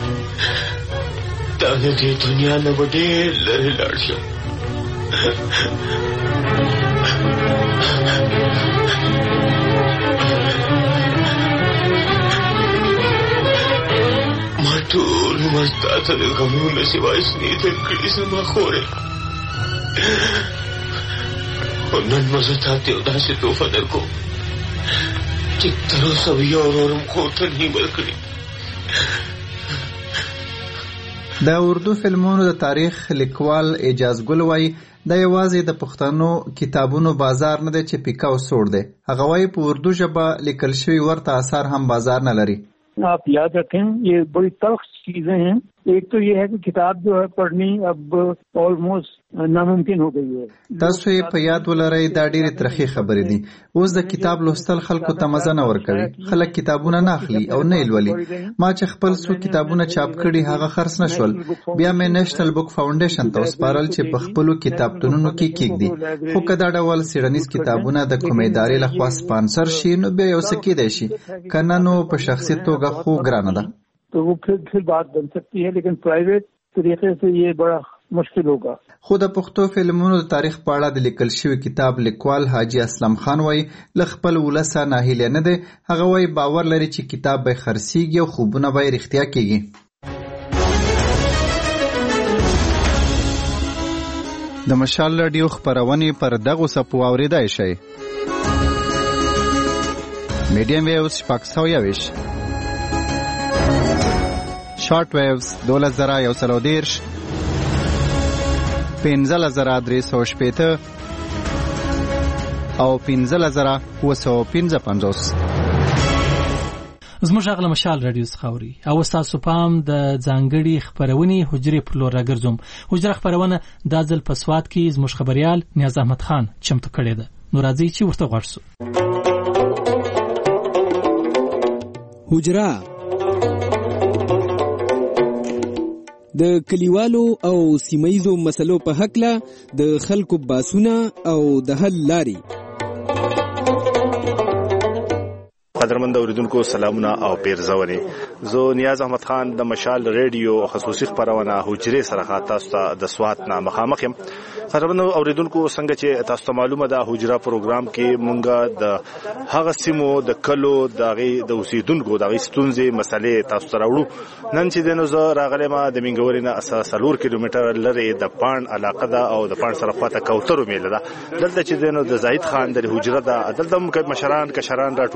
دا د دنیا نه وړي لري لاړ شي. ما ټول مستاته د غمونو سوای سنې تر کړي زما خورې او نن مزه تاته او داسې توفه درکو چې تر اوسه یو ورورم خو ته نه ورکړي. د اردو فلمونو د تاریخ لیکوال اعجاز ګل وایي دا یوازې د پښتنو کتابونو بازار نه دی چې پیکا او سوړ دی. هغه وایي په اردو ژبه لیکل شوی ورته اثار هم بازار نه لري. आप याद रखें ये बड़ी तल्ख चीजें हैं. एक तो ये है कि किताब जो है पढ़नी अब ऑलमोस्ट नामुमकिन हो गई है. تاسو یې په یاد ولرئ دا ډېرې ترخې خبرې دي. اوس د کتاب لوستل خلکو ته مزه نه ورکوي. خلک کتابونه نه اخلي او نه یې لولي. ما چې خپل څو کتابونه چاپ کړي هغه خرڅ نه شول. بیا مې نېشنل بک فاونډیشن ته وسپارل چې په خپلو کتابتونونو کې کېږدي. خو که دا ډول څېړنیز کتابونه د کومې ادارې لخوا سپانسر شي نو بیا یو څه کېدی شي، که نه نو په شخصي توګه خو ګرانه ده. तो वो फिर फिर बात बन सकती है, लेकिन प्राइवेट तरीके से ये बड़ा मुश्किल होगा. خو د پښتو فلمونو د تاریخ په اړه د لیکل شوی کتاب لیکوال حاجی اسلم خان وایي له خپل ولسه ناهیلی نه دی. هغه وایي باور لري چې کتاب به خرڅیږي او خوبونه به یې رښتیا کیږي. د مشال رادیو خپرونې پر دغو څپو اورېدای شئ. میډیم ویوز شپږ سوه یوویشت، شارټ ویوز دولس زره یو سل دېرش، پنځلس زره درې سوه شپېته او پنځلس زره اووه سوه پنځه پنځوس. زموږ غږ له مشال رادیو څخه اوري او ستاسو پام د ځانګړي خپرونې حجرې پر لور راګرځوم. حجره خپرونه دا ځل په سوات کې زموږ خبریال نیاز احمد خان چمتو کړې ده. نو راځئ چې ورته غوږ شو. حجره د کلیوالو او سیمایزو مسلو په حقله د خلکو باسونه او د حل لاري. قدرمند اوریدونکو سلامونه او پیرزونې. زه نیاز احمد خان د مشال ریډیو خصوصي خبرونه حجره سره تاسو ته د سوات نه مخامخ یم. قدرمند اوریدونکو څنګه چې تاسو ته معلومه ده حجره پروګرام کې مونږه د هغه سیمو د کلو دغه د اوسیدونکو دغه ستونزې مسلې تاسو ته راوړو. نن چې دنو زه راغلی ما د منګوري نه اساسلور کیلومتر لري د پان علاقه ده او د پان سره خواته کوترو میله ده. دلته چې دنو د زاهد خان د حجره ده، دلته مشران کشران راټولېږي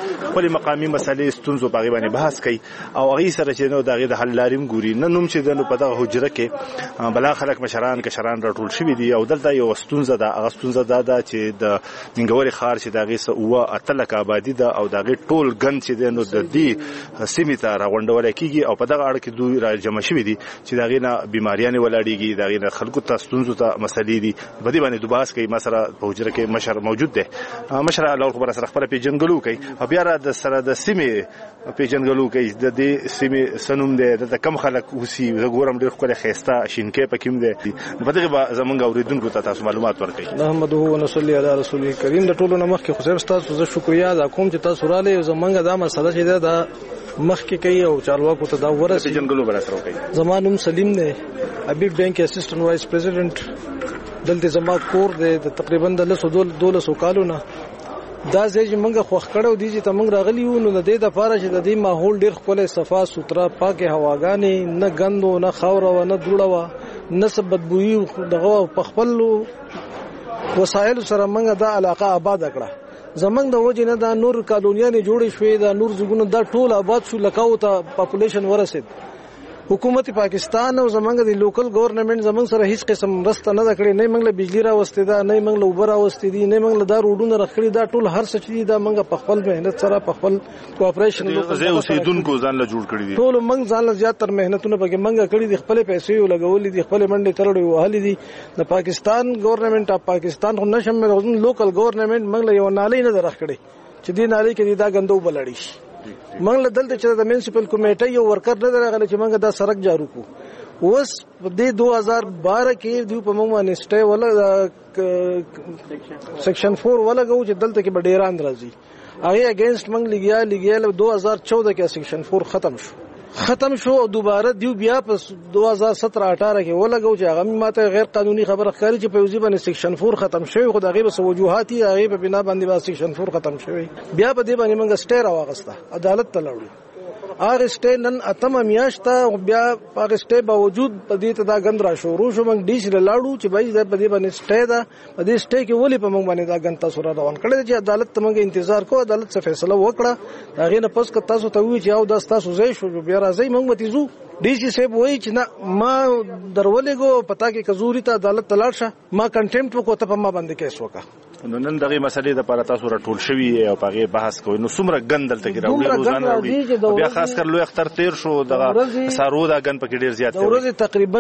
خپل مقامی مسلې ستونزو په غیبه بحث کوي او هغه سره چې نو دغه د حل لاریم ګوري نه نوم چې د په دغه حجره کې بلا خلک مشران کشران راټول شوي دي او دلته یو ستونزه ده هغه ستونزه ده دا چې د منګوري خار چې دغه سه او اتلک آبادی ده او دغه ټول ګن چې د نو د دې سیمه ته راغونډول کیږي او په دغه اړه کې دوی را جمع شوي دي چې دغه نه بیماریاں ولاړيږي دغه نه خلکو ته ستونزو ته مسلې دي په دې باندې دوباس کوي مثلا په حجره کې مشر موجود ده مشر الله خبر سره خبره پیجنګلو کوي او بیا را د سره د سیمه پیجنګلو کوي د دې سیمه سنوم ده د کم خلک اوسي وګورم ډېر خپل خيستا شینکې پکیم ده په دغه زمونږ اوریدونکو ته تاسو معلومات ورکړئ محمد هو نصلی علی رسول کریم د ټولو نمخ کې خو تاسو زه شکریا ادا کوم چې تاسو را لې زمونږ دا مسله چې دا مخ کې کوي او چارواکو ته دا ورسې پیجنګلو بر سره کوي زمانوم سلیم نه ابي بانک اسسټنټ وایس پریزیډنټ دلته زما کور دی تقریبا د لسو دولسو کالو نه دا ځای چې موږ خوښ کړو دي چې موږ راغلی وو نو د دې د لپاره چې د دې ماحول ډیر ښکلی صفا سوتره پاکه هواګانې نه ګند او نه خاور او نه دوړه و نه څه بدبویي دغه په خپل وسایل سره موږ دا علاقه آباد کړه زمنګ د وجه نه دا نور کالونیانې جوړې شوې دا نور زګونو دا ټول آباد شو لکاو ته پاپولیشن ورسید حکومت پاکستان او زمنګ د لوکل ګورنمنت زمنګ سره هیڅ قسم رسته نه کړې نه موږ له بجلی را وستې دا نه موږ له اوبر را وستې دي نه موږ له دا روډونه راخړي دا ټول هر څه چې دا موږ په خپل مهنت سره په خپل کوآپریشن زه اوسیدونکو ځان له جوړ کړی دي ټول موږ ځان له زیات تر مهنتونه پکې موږ کړی دي خپل پیسې لګولې دي خپل منډه ترړې وهلې دي د پاکستان ګورنمنت اف پاکستان خو نشم مې لوکل ګورنمنت موږ له یو نالي نه درخړي چې دې نالي کې دا غندو بلړی شي موږ له دلته چې د میونسپل کمیټې یو ورکر نه درغله چې موږ دا سړک جارو کو اوس د دو هزار بارہ کې دوی په موږ باندې سټې ولا سیکشن فور ولا غو چې دلته کې ډیران راځي هغه اگینست موږ لګیا لګیا دو هزار چودہ کې سیکشن فور ختم شو ختم شو او دوباره دیو بیا په دو هزار سترہ اٹھارہ کې ولګو چې هغه ماته غیر قانوني خبره ښکاري چې په یوځي باندې سیکشن فور ختم شوی خو دغه به وجوهاتي هغه په بنا باندې با سیکشن فور ختم شوی بیا په دې باندې موږ سټیر واغسته عدالت ته لاړو هغه سټې نن اتمه میاشت او بیا هغه سټې باوجود په دې ته دا غند را شروع شو موږ ډیش لاړو چې بای دا په دې باندې سټې دا په دې سټې کې ولې په موږ باندې دا غند تاسو را روان کړل چې عدالت ته موږ انتظار کوو عدالت څه فیصله وکړه هغه نه پس که تاسو ته وی چې او دا تاسو زې شو بیا راځي موږ متیزو ډي سي صاحب وایي چې نه ما درولېګو پتا کې کزوري ته عدالت تلاړ شه ما کنټمپټ وکړه ته په ما باندې کیس وکړه نو نن دغه مسلې د لپاره تاسو راټول شوی او پغه بحث کوي نو څومره ګندل ته راوړي روزانه راوړي بیا خاص کر لوی اختر تیر شو دغه سارو دا ګن پکې ډیر زیات دی ورځ تقریبا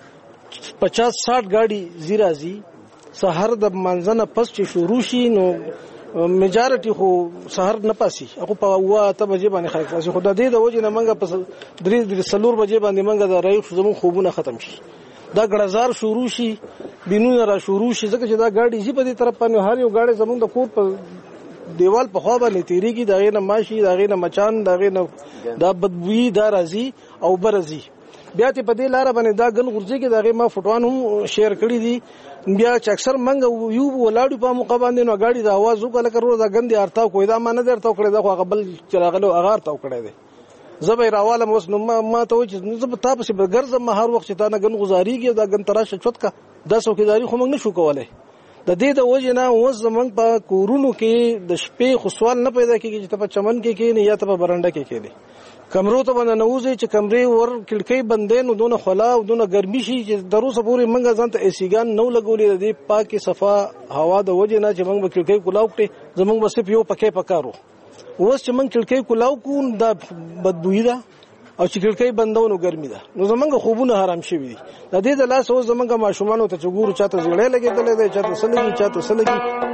پچاس ساٹھ گاډي زیرازي سحر د منځنه پس چې شروع شي نو میجارټي خو سحر نه پاسي هغه په واته بجې باندې خلک پاسي خو د دې د وجه نه منګه په درې درې سلور بجې باندې منګه د رایو زمون خوبونه ختم شي دا ګړزار شروع شي بینونه را شروع شي ځکه چې دا ګاډي زی په دې طرف باندې هر یو ګاډي زمون د کور په دیوال په خوا باندې تیریږي دا غینه ماشي دا غینه مچان دا غینه دا بدبوئی دا راځي او برزي بیا ته په دې لار باندې دا ګن غورځي کې دا غي ما فوټوان هم شیر کړی دي بیا چې اکثر منګ یو ولاړو په موقع باندې نو ګاډي دا आवाज وکړه کړو دا ګندې ارتاو کوی دا ما نه درتاو کړی دا خو غبل چراغلو اغار تاو کړی دی زبې راواله مس نو ما ته و چې زب تاسو به ګرځم هر وخت چې تا نه ګن گزاريږي دا ګن تراشه چوت کا د څوکیداری خو موږ نشو کولای د دې د وجه نه اوس زمنګ په کورونو کې د شپې خو سوال نه پیدا کیږي چې په چمن کې کې نه یا ته په برنده کې کې دي کمرو ته باندې نوځي چې کمرې ور کړکۍ بندې نو دونه خلا او دونه ګرمي شي چې دروسه پوری منګه ځان ته ایسیګان نو لګولې د پاکي صفا هوا د وجه نه چې موږ په کړکۍ کولاو کې زمنګ بس په یو پکې پکارو اوس چې موږ کړکۍ کولاو کو د بدبوئی ده او چې کړکۍ بندونو ګرمي ده نو زمونږ خوبونه حرام شوي دي د دې د لاس اوس زمونږ ماشومان ته چګورو چاته زړې لګېدلې ده چاته سلګي چاته سلګي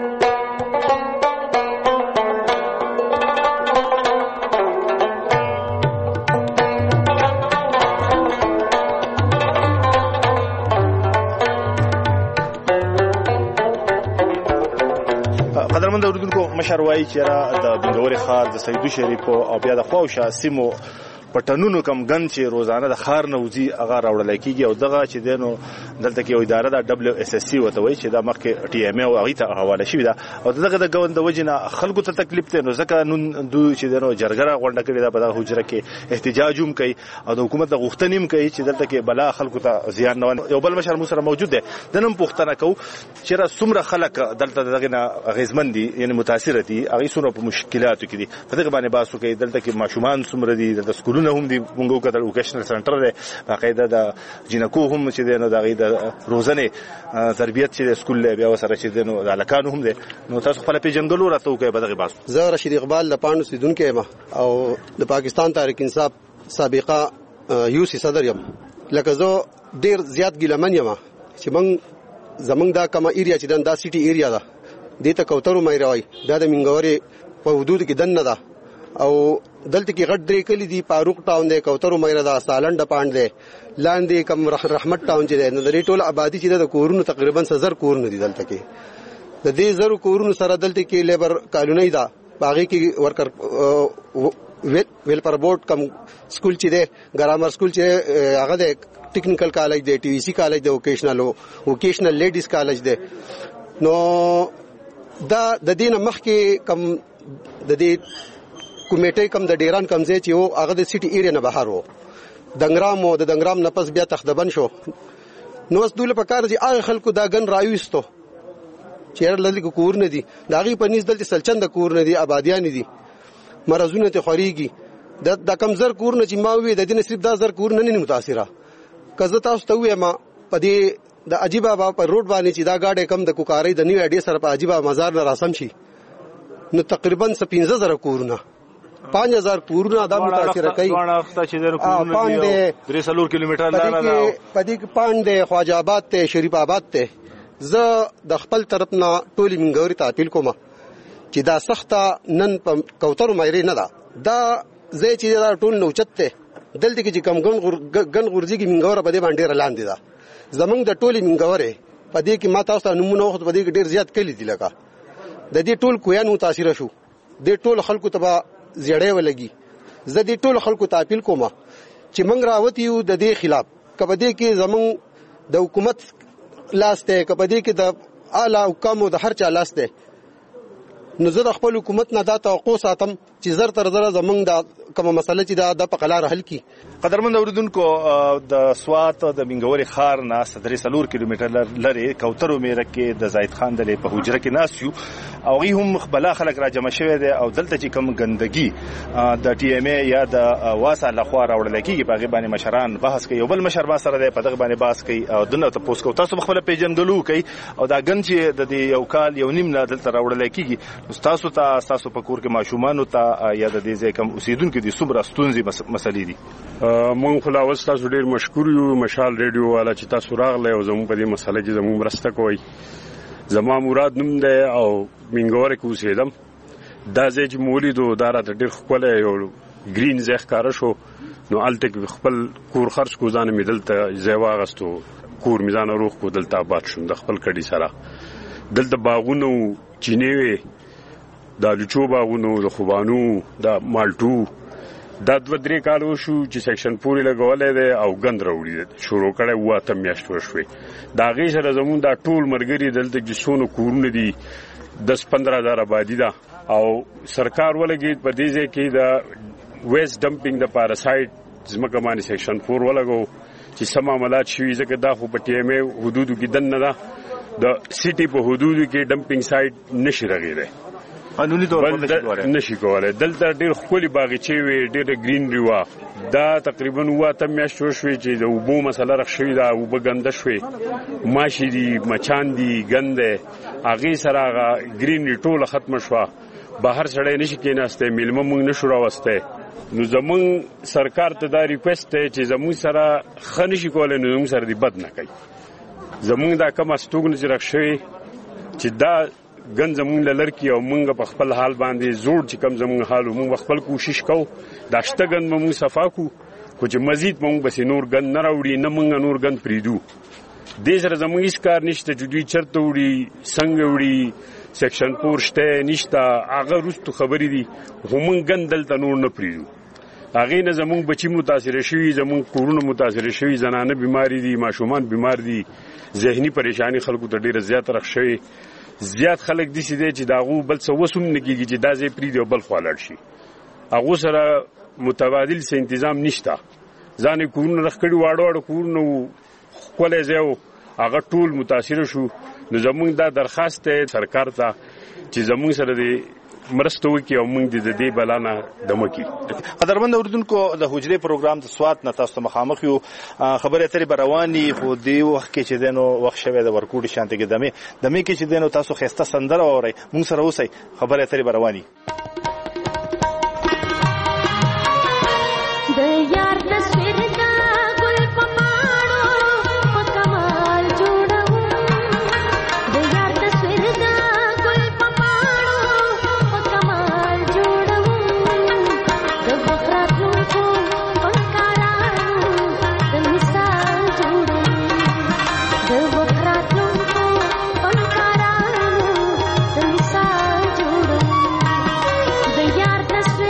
قدرمن اوریدونکو مشر وایي چې را د بنګوري خار د سیدو شریف او بیا د خواوشه سیمو پټنونو کم ګن چې روزانه د خار نه وځي هغه راوړل کیږي او دغه چې دنو دلته کې یو اداره د دبليو اس اس سی وته وایي چې دا مخکې ټي ام او هغه ته حواله شوی دا او دغه د غوند د وجنه خلکو ته تکلیف ته نو ځکه نن دوی چې دنو جرګره غونډه کړې ده په دغه حجره کې احتجاج هم کوي او د حکومت د غوښتنې هم کوي چې دلته کې بلا خلکو ته زیان نه یو بل مشر مو سره موجود دی دنه پوښتنه کوو چې را څومره خلک دلته دغه نه غیزمن دي یعنی متاثر دي هغه څومره په مشکلاتو کې دي په دغه باندې باسو کوي دلته کې ماشومان څومره دي د سکولونو هم دي موږ کتل وکیشنل سنټر دی باقاعده د جنکو هم چې دنه دغه د روزنه تربیت چې سکول له بیا سره چې دنه د الکانو هم دي نو تاسو خپل پیژنګلو راته کوي په دغه باسو زه رشید اقبال د پاڼو سیدونکو ما او د پاکستان تحریک انصاف سابقه یوسی صدر یم لکه زه ډیر زیات ګیلمن یم چې موږ زمونږ دا کومه ایریا چې دا سیټي ایریا ده دې ته کوترو مې راوي دا د منګوري په حدود کې دنه ده او دلته کې غټ درې کلی دي فاروق ټاون دی کوترو مې را ده سالنډ پاند دی لاندې کم رحمت ټاون چې دی نو د ټول آبادی چې د کورونو تقریبا سزر کورونه دي دلته کې د دې زرو کورونو سره دلته کې لیبر کالونی ده باغی کې ورکر ویلپر بورډ کم سکول چې دی ګرامر سکول چې هغه دی ټیکنیکل کالج دی ټي وی سی کالج دی ووکیشنل ووکیشنل لیډیز کالج دی نو دا د دینه مخکې کم د دې کمیټې کم د ډیران کم ځای چې او هغه د سیټي ایریا نه بهر وو دنګرام او د دنګرام نه پس بیا تخدبن شو نو اس دوله په کار دي هغه خلکو دا ګن راويستو چیر لږ کور نه دي دا غي په نس دلته سلچند کور نه دي آبادیان دي مرزونه ته خوريږي د د کمزور کور نه چې ما وی د دې صرف دا زر کور نه نه متاثره کزه تاسو ته وې ما په دې د عجیبه با په روډ باندې چې دا گاډي کم د کوکاري د نیو اډي سره په عجیبه مزار نه راسم شي نو تقریبا پنځه زره کورونه پنځه هزار کورونه دا متاثر کوي پاندې درې سلور کیلومتر لاره ده پدې کې پاندې خواجه آباد ته شریف آباد ته زه د خپل طرف نه ټولي منګوري ته اپیل کوم چې دا سخته نن په کوترو مېری نه ده دا زه چې دا ټول نو چته دلته کې چې کم ګن ګن غورځي کې منګوره په دې باندې رلاندې ده زمونږ د ټولي منګوره په دې کې ما تاسو نمونه وخت په دې کې ډیر زیات کلی دي لکه د دې ټول کویان متاثر شو د ټول خلکو ته زیړې ولګي زه دې ټول خلکو ته اپیل کوم چې موږ راوتی یو د دې خلاف کبه دې کې زمون د حکومت لاس ته کبه دې کې د اعلی حکامو د هر چا لاس ته نو زه د خپل حکومت نه دا توقع ساتم چې زر تر زر زمونږ د کومه مسله چې دا د پقلار حل کی قدرمن اوریدونکو د سوات د منګوري خار نه صدري سلور کیلومتر لري کوترو میره کې د زاید خان د په حجره کې ناس یو او غي هم خپل خلک را جمع شوی دي او دلته چې کوم ګندګي د ټي ام ای یا د واسه لخوا راوړل کیږي په غي باندې مشران بحث کوي یو بل مشر با سره په دغه باندې بحث کوي او دنه ته پوس کو تاسو خپل پیجنګلو کوي او دا ګن چې د یو کال یو نیم نه دلته راوړل کیږي تاسو ته تاسو په کور کې ماشومان ته یا د دې ځکه اوسیدونکو دي صبر استونزي مسلې دي مونږ خو لا اوس تاسو ډیر مشکور یو مشال ریډیو والا چې تاسو راغله او زموږ په دې مسله کې زموږ مرسته کوي زما مراد نوم دی او منګوره کې اوسېدم دا ځای چې مولیدو دا راته ډیر ښکلی یو ګرین ځای ښکاره شو نو هلته خپل کور خرڅ کو ځان مې دلته ځای واغستو کور مې ځان روغ کو دلته آباد شوم د خپل کډي سره دلته باغونه چینې وې دا لچو باغونو د خوبانو دا مالټو دا دوه درې کالو شو چې سیکشن پوری لګولې ده او غند راوړي شروع کړه واته میاشت وشوي دا غي سره زمون دا ټول مرګري دلته چې سونو کورونه دي دس پندرہ هزار آبادی ده او سرکار ولګي په دې ځای کې دا ویست ډمپینګ د پاراسایت زمکه باندې سیکشن فور ولګو چې سم عملات شوي ځکه دا خو په ټي ام ای حدودو کې دنه ده د سیټي په حدودو کې ډمپینګ سایت نشي راغلی قانوني تور په نشي کولای دلته ډیر خولي باغچې وي ډیر گرینری وا دا تقریبا واته میاشت شوي چې د وبو مسله رخ شوی دا وب غنده شوي ماشي دي مچان دي غنده اغه سره گرینری ټوله ختم شو بهر سړی نشي کېناسته ملمه مونږ نشو راوسته نو زمون سرکار ته دا ریکوست چې زمون سره خنشي کولای نو زمون سره دی بد نه کوي زمون دا کوم استوګن چې رخ شوی چې دا ګن زمون لړکی او مونږ په خپل حال باندې زوړ چې کم زمون حال مونږ خپل کوشش کوو دا شته ګن مونږ صفا کو خو چې مزید مونږ بس نور ګن نه راوړي نه مونږ نور ګن پریدو دې سره زمون هیڅ کار نشته چې دوی چرته وړي څنګه وړي سیکشن پور شته نشته هغه رستو خبرې دي هم ګن دلته نور نه پریدو هغه نه زموږ بچی متاثر شوي، زموږ کورونه متاثر شوي، زنانه بیماری دي، ماشومان بیمار دي، ذهني پریشانی خلکو ته ډیره زیات رخ شوی. زیات خلک دي چې داغو بل څه وسوم نه کیږي چې دا ځای پریږدي او بل خوا لاړ شي. هغه سره متبادل څه تنظیم نشته. ځان کورونه رخ کړي واړه واړه کورونه خپل ځای هغه ټول متاثر شو. نو زموږ دا درخواست ته سرکار ته چې زموږ سره دی مرسته وکړي او موږ د دې بلانه دمه کړي. قدرمن اوردونکو د حجرې پروګرام د سوات نه تاسو مخامخ یو خبره اترې برواني خو دی وخت کې چې دینو وخت شوه د ورکوټ شانته کې دمه دمه کې چې دینو تاسو خسته سندره اوري موږ سره اوسئ خبره اترې برواني. د یار تصویر دا ګل پماړو په کمال جوړو، د یار تصویر دا ګل پماړو په کمال جوړو، د بخراتو کو انکارانو د مثال جوړو، د بخراتو کو انکارانو د مثال جوړو، د یار تصویر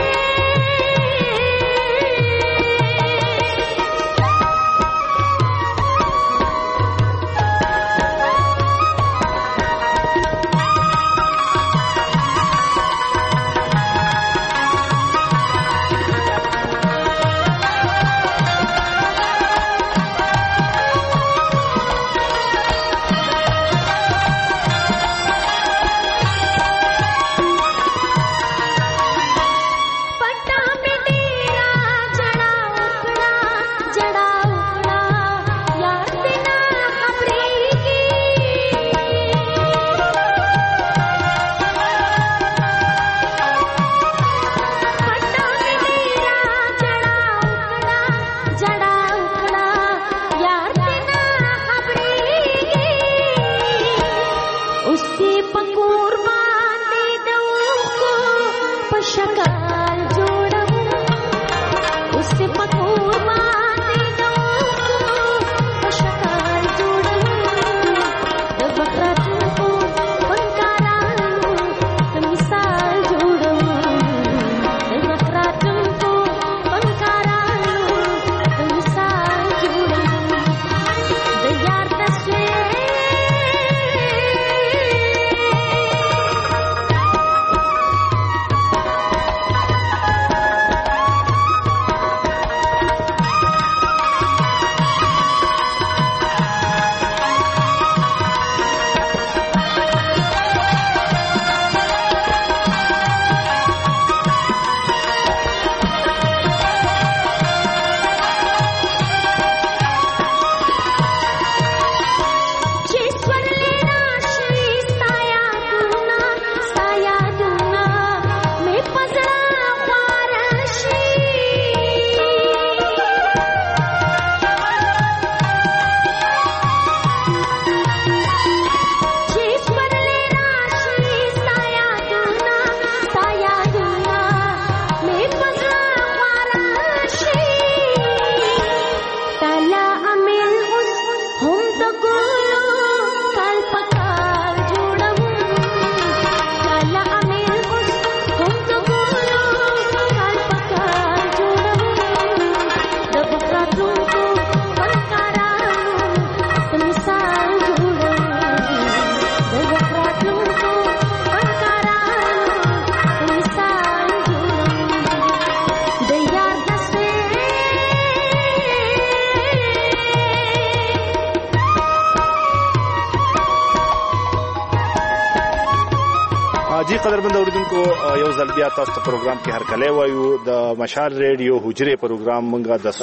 جی قدرمن اوریدونکو یو ځل بیا تاسو ته پروګرام کې هرکلی وایو. د مشال ریډیو حجرې پروګرام مونږه د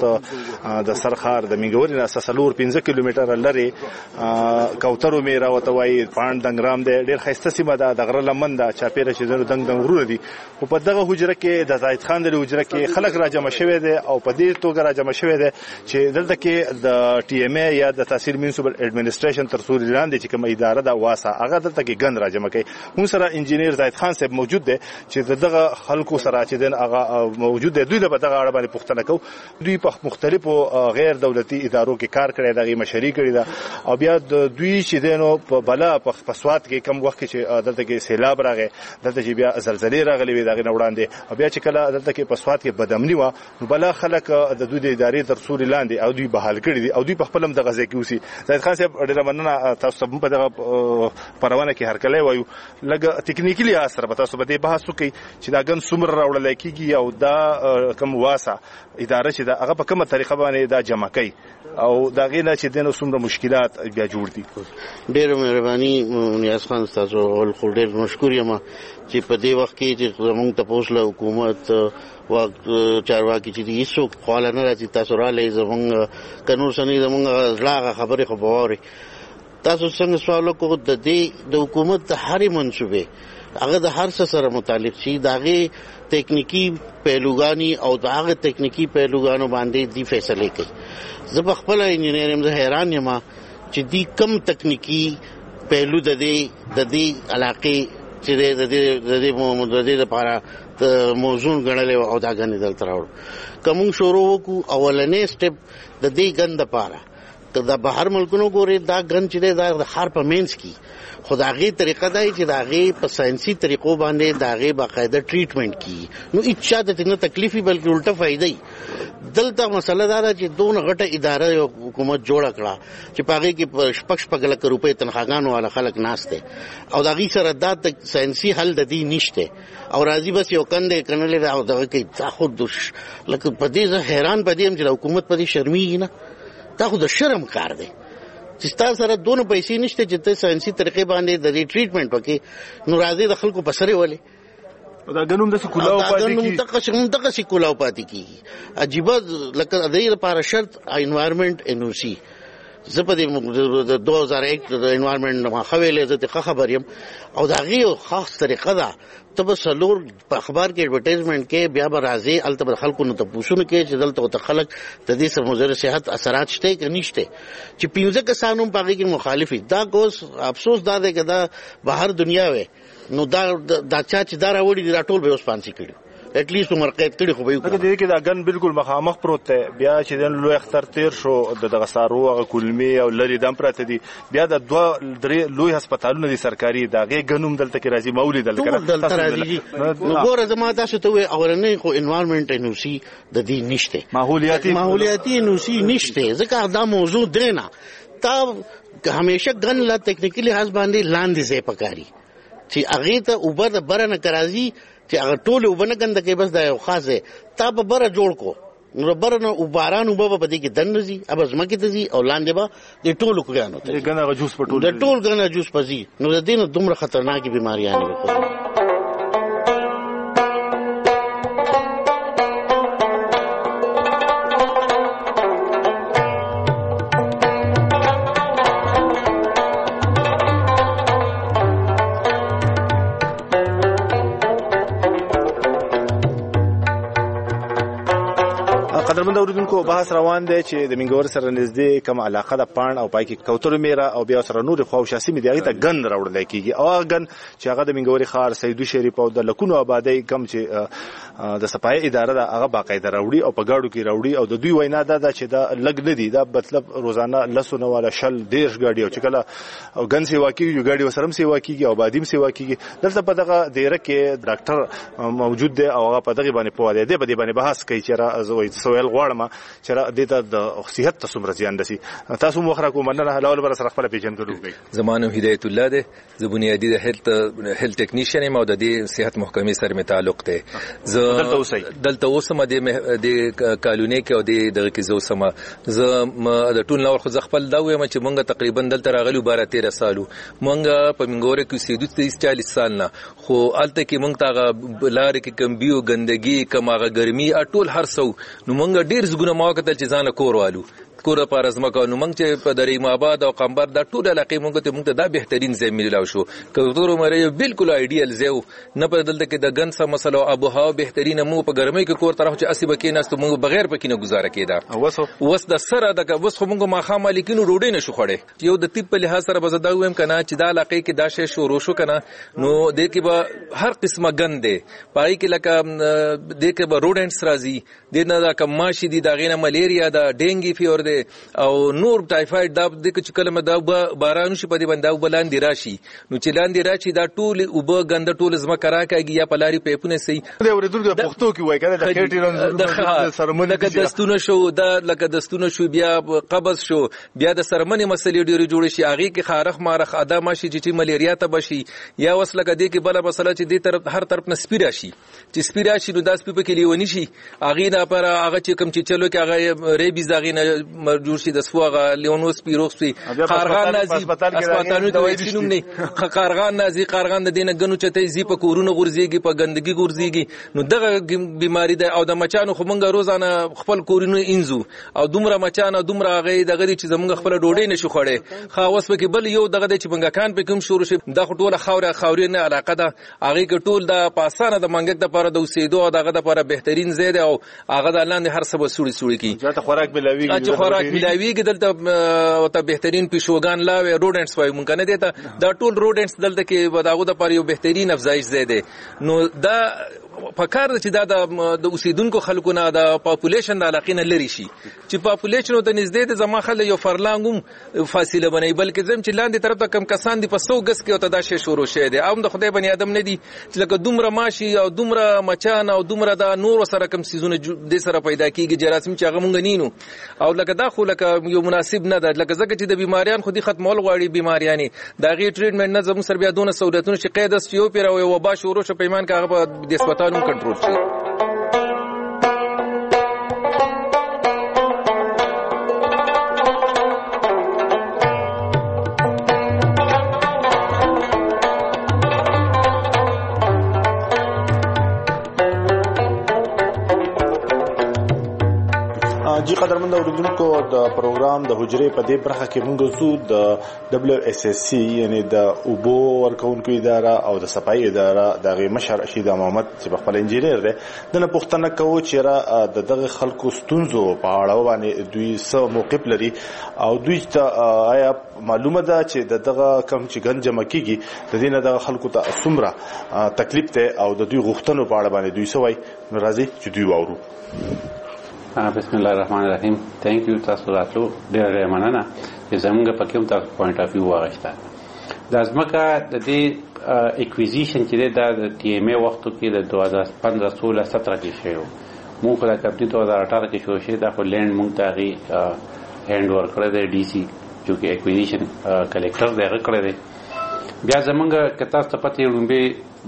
سوات د سرخار د میګوري نه سلور پنځه کیلومتره لري کوترو مې راوته وایي پاند دنګرام دی ډېر ښایسته سیمه ده د غره لمن ده چاپېره چې زنو دنګ دنګ غرونه دي. خو په دغه حجره کې د زاهد خان د حجره کې خلک راجمع شوی دی او په دې توګه راجمع شوی دی چې دلته کې د ټي ایم ای یا د تحصیل میونسپل اډمنسټریشن تر سوري لاندې چې کومه اداره ده واسه هغه دلته کې ګند راجمع کوي. موږ سره انجینیر زاهد خان صاحب موجود دی چې دغه خلکو سره چې دین هغه موجود دی. دوی د دغه اړه باندې پوښتنه کوو. دوی په مختلفو غیر دولتي ادارو کې کار کړی، دغه مشري کړې ده، او بیا د دوی چې دینو په بلا په فسوات کې کم وخت چې دلته کې سیلاب راغی، دلته چې بیا زلزلې راغلي وي دغه نه وړاندې، او بیا چې کله دلته کې په فسوات کې بدامني و، نو بلا خلک د دوی د ادارې تر سوري لاندې او دوی بحال کړي دي، او دوی په خپل هم دغه ځای کې اوسي. زاهد خان صاحب ډېره مننه، تاسو په دغه پروانه کې هرکلی وایو. لږ تکنیکي لحاظ سره به تاسو به دې بحث وکړئ چې دا ګن څومره راوړلی کېږي او دا کوم واسه اداره چې ده هغه په کومه طریقه باندې دا جمع کوي او د هغې نه چې دی نو څومره مشکلات بیا جوړ دي. ډېره مهرباني نیاز خان، ستاسو خو ډېر مشکور یم چې په دې وخت کې چې زموږ تپوس له حکومت چارواکي چې دي هېڅوک خواله نه راځي، تاسو رالی زموږ که نور څه نه زموږ زړه هغه خبرې خو به واورئ. تاسو څنګه سوال وکړو د دې د حکومت د هرې منصوبې هغه د هر څه سره متعلق شي، د هغې تکنیکي پهلوګانې او د هغه تکنیکي پهلوګانو باندې دی فیصلې کوي. زه په خپله انجینر یم، زه حیران یم چې دی کم تکنیکي پهلو د دې د دې علاقې چې د دې د دې لپاره موضوع ګڼلی او دا ګنې دلته راوړو. که موږ شروع وکړو اولنی سټپ د دې ګن دپاره که د بهر ملکونو ګورې دا ګن چې دی دا د ښار په منځ کې، خو د هغې طریقه دا چې د هغې په ساینسي طریقو باندې د هغې باقاعده ټریټمنټ کېږي، نو هېڅ چا ته نه تکلیف وي بلکې الټه فایده وي. دلته مسله دا ده چې دونه غټه اداره یو حکومت جوړه کړه چې په هغې کې په شپږ شپږ لکه روپۍ تنخواګانو والا خلک ناست دی، او د هغې سره دا ساینسي حل د دې نشته، او راځي بس یو کندې کنلې ده او دغه کوي. دا خو لکه په دې زه حیران په دې یم چې د حکومت په دې شرمېږي نه. دا خو د شرم کار دی چې ستا سره دونه پیسې نشته چې ته ساینسي طریقې باندې د دې ټریټمنټ وکړې، نو راځي د خلکو په سرې ولې دا ګنوم داسې کولاو پاتې کېږي، دغسې کولاو پاتې کېږي. عجیبه لکه د دې لپاره شرط انوایرمنټ ان او سی. زه په دې دو هزار ایک د انوایرمنټ ما ښه ویلې، زه ښه خبر یم، او د هغې یو خاص طریقه ده ته به څلور په اخبار کې اډورټایزمنټ کې بیا به راځې هلته به خلکو نه تپوسونه کوي چې دلته ورته خلک د دې سره مضر صحت اثرات شته که نشته، چې پنځه کسان هم په هغې کې مخالف وي. دا اوس افسوس دا دی که دا بهر دنیا وی نو دا دا چا چې دا راوړي دي دا ټول به یې اوس پانسي کړي، ایټ لیست عمر قید کړي خو به یې لکه دې کې دا ګن بالکل مخامخ پروت دی. بیا چې د لوی اختر تیر شو د دغه څارو هغه کولمې او لرې دم پراته دي، بیا د دوه درې لوی هسپتالونه دي سرکاري، د هغې ګن هم دلته کې راځي، ما ولیدل ټول دلته راځي. نو ګوره زما داسې ته ووایي اولنی خو انوایرمنټ ان او سی د دې نشته، ماحولیاتي ماحولیاتي ان او سی نشته، ځکه دا موضوع دی نه. تا همیشه ګن لا تکنیکي لحاظ باندې لاندې ځای پکاري چې هغې ته اوبه د بره نه که راځي چې هغه ټولې اوبه نه ګنده کوي، بس دا یو خاص دی. تا په بره جوړ کو نو بره نه باران اوبه به په دې کې دننه ځي، ابه ځمکې ته ځي او لاندې به د ټولو کویانو ته د ټول ګنه جوس به ځي، نو د دې نه دومره خطرناکې بیماریانې به قدرمن اوریدونکو بحث روان دی چې د منګور سره نږدې کوم علاقه د پاڼ او پای کې کوترو میرا او بیا سره نور خو شاسي مې دی ته ګن راوړل کیږي، او هغه ګن چې هغه د منګوري خار سیدو شریف او د لکونو آبادی کم چې د صفای اداره ده هغه باقاعده راوړي او په گاډو کې راوړي، او د دوی وینا ده چې دا لګ نه دي، دا مطلب روزانه لسونه والا شل دیرش گاډي او چې کله ګن سیوا کیږي گاډي وسرم سیوا کیږي او بادیم سیوا کیږي. دلته په دغه دیره کې ډاکټر موجود دی او هغه په دغه باندې پوهه دی، په دې باندې بحث کوي چې را زوی سوال غواړم چې دې ته د صحت ته څومره زیان رسي. تاسو مو خره کوم نه حلال بر سره خپل پیژندلو کوي. زمانو هدایت الله ده، زه بنیادی د هیلث هیلث ټیکنیشن یم او د دې صحت محکمې سره مې تعلق دی. زه دلته اوسم دلته اوسم د کالونی کې او د کې زه اوسم. زه د ټول نور خو خپل دا وایم چې مونږ تقریبا دلته راغلو بارہ تیرہ سالو، مونږ په منګور کې سیدو چالیس سال نه، خو الته کې مونږ ته لار کې کم بیو ګندګي کم هغه ګرمي ټول هر څو، نو مونږ ډیر زګونه ما وکتل چې ځان کور والو کور لپاره ځمکه نو موږ چې په دریم آباد او قمبر دا ټول علاقې موږ ته موږ ته دا بهترین ځای ملو شو. کلتور مری بالکل ایډیل ځای نه په دلته کې د ګنسه مسله او ابو هوا بهترینه مو په ګرمۍ کې کور طرف چې اسی بکې ناست موږ بغیر پکې نه گزاره کېده. وسو وس د سره د وس خو موږ ماخه مالکینو ډوډۍ نشو خړې. یو د طب په لحاظ سره بزدا ویم کنه چې دا علاقې کې دا شی شروع شو کنه نو د کې به هر قسمه ګندې پای کې لکه د کې به روډنټس راځي د نه دا کماشي دي دا غینه ملیریا دا ډینګي فیور دی او نور ټایفاید دا د چې کلمه دا باران شي په دې باندې وبلاندې راشي نو چې لاندې راشي دا ټول او به ګند ټول زما کراکاږي یا پلاری پیپونه سي د اوریدونکو د پښتو کې وای کړه د خېټې رنځ سرمنې لکه دستونه شو دا لکه دستونه شو بیا قبض شو بیا د سرمنې مسلې ډېرې جوړ شي هغه کې خارخ مارخ ادا ماشي چې ملیریا ته بشي یا وس لکه دې کې بل مسله چې دې طرف هر طرف نه سپیرا شي چې سپیرا شي نو دا سپی په کې لیونی شي هغه نه پر هغه چې کم چې چلو کې هغه ریبیز هغه نه جوړ شي د سوغه لیونوس پیروکس پی قارغان نازي هسپتالونو ته وایي چې نوم نه قارغان نازي قارغان د دینه غنو چته زی په کورونو غورځيږي په ګندګي غورځيږي نو دغه بیماری ده او د مچانو خو مونږ روزانه خپل کورونو انزو او دومره مچانه دومره هغه دغه چې زمونږ خپل ډوډۍ نشو خړې خاوس په کې بل یو دغه چې بنګکان په کوم شروع شي د ټوله خاوره خاوري نه علاقه ده هغه کې ټول د پاسانه د منګک د لپاره د اوسېدو دغه د لپاره بهترین ځای دی او هغه د لاندې هر څه وسوړي سوړي کی ځکه خوراک ملاويږي چې خوراک ملاويږي دلته او ته بهترین پیشوګان لاوي روډنټس وای مونږ نه دیتا دا ټول روډنټس دلته کې وداغو د لپاره یو بهترین افزایش ځای دی نو دا پکار چې دا د اوسیدونکو خلکو نه د پاپولیشن د علاقې نه لري شي چې پاپولیشن ته نږدې د زما خل یو فرلانګم فاصله بنئ بلکې زم چې لاندې طرف ته کم کسان دي په سو غس کې او ته دا شی شروع شه دي او د خدای بنی ادم نه دي چې لکه دومره ماشي او دومره مچان او دومره د نور سره کم سيزونه د سره پیدا کیږي جراثیم چې هغه مونږ نینو او لکه دا خو لکه یو مناسب نه ده لکه ځکه چې د بیماریان خو دي ختمول غواړي بیماریانی دا غي ټریټمنټ نه زموږ سره بیا دونه سہولتونه چې قید است یو پیر او وبا شروع شو پیمان کاغه په د هسپتالونو کنټرول شي. جی قدرمن اوریدونکو د پروګرام د حجرې په دې برخه کې موږ زو د دبليو اس اس سي یعنی د اوبو ورکونکو اداره او د صفایي اداره د غي مشر رشید محمد چې خپل انجینر دی د پښتنه کوو چې را د دغه خلکو ستونزو په اړه باندې دوی سو موقف لري او دوی ته آیا معلومه ده چې دغه کم چې ګن جمع کیږي د دینه د خلکو ته اسمره تکلیف ته او د دوی غوښتنو په اړه باندې دوی سوای ناراضي چې دوی وورو. بسم الله الرحمن الرحیم. تhank you تاسو راتلو ډیر ډیر مننه چې زموږ په کوم تاسو پوینټ اف ویو واغښتا د ازمکه د دې اکویزیشن چې د ټي ایم ای وختو کې د دوه هزار پندرہ سولہ سترہ کې شوی موږ د کپټي دوه هزار اٹھارہ کې شو شي د لینډ موږ ته غي هاند ور کړی دی ډي سي چې اکویزیشن کلیکټر دی کړی دی بیا زموږ کتا ته پته لومبه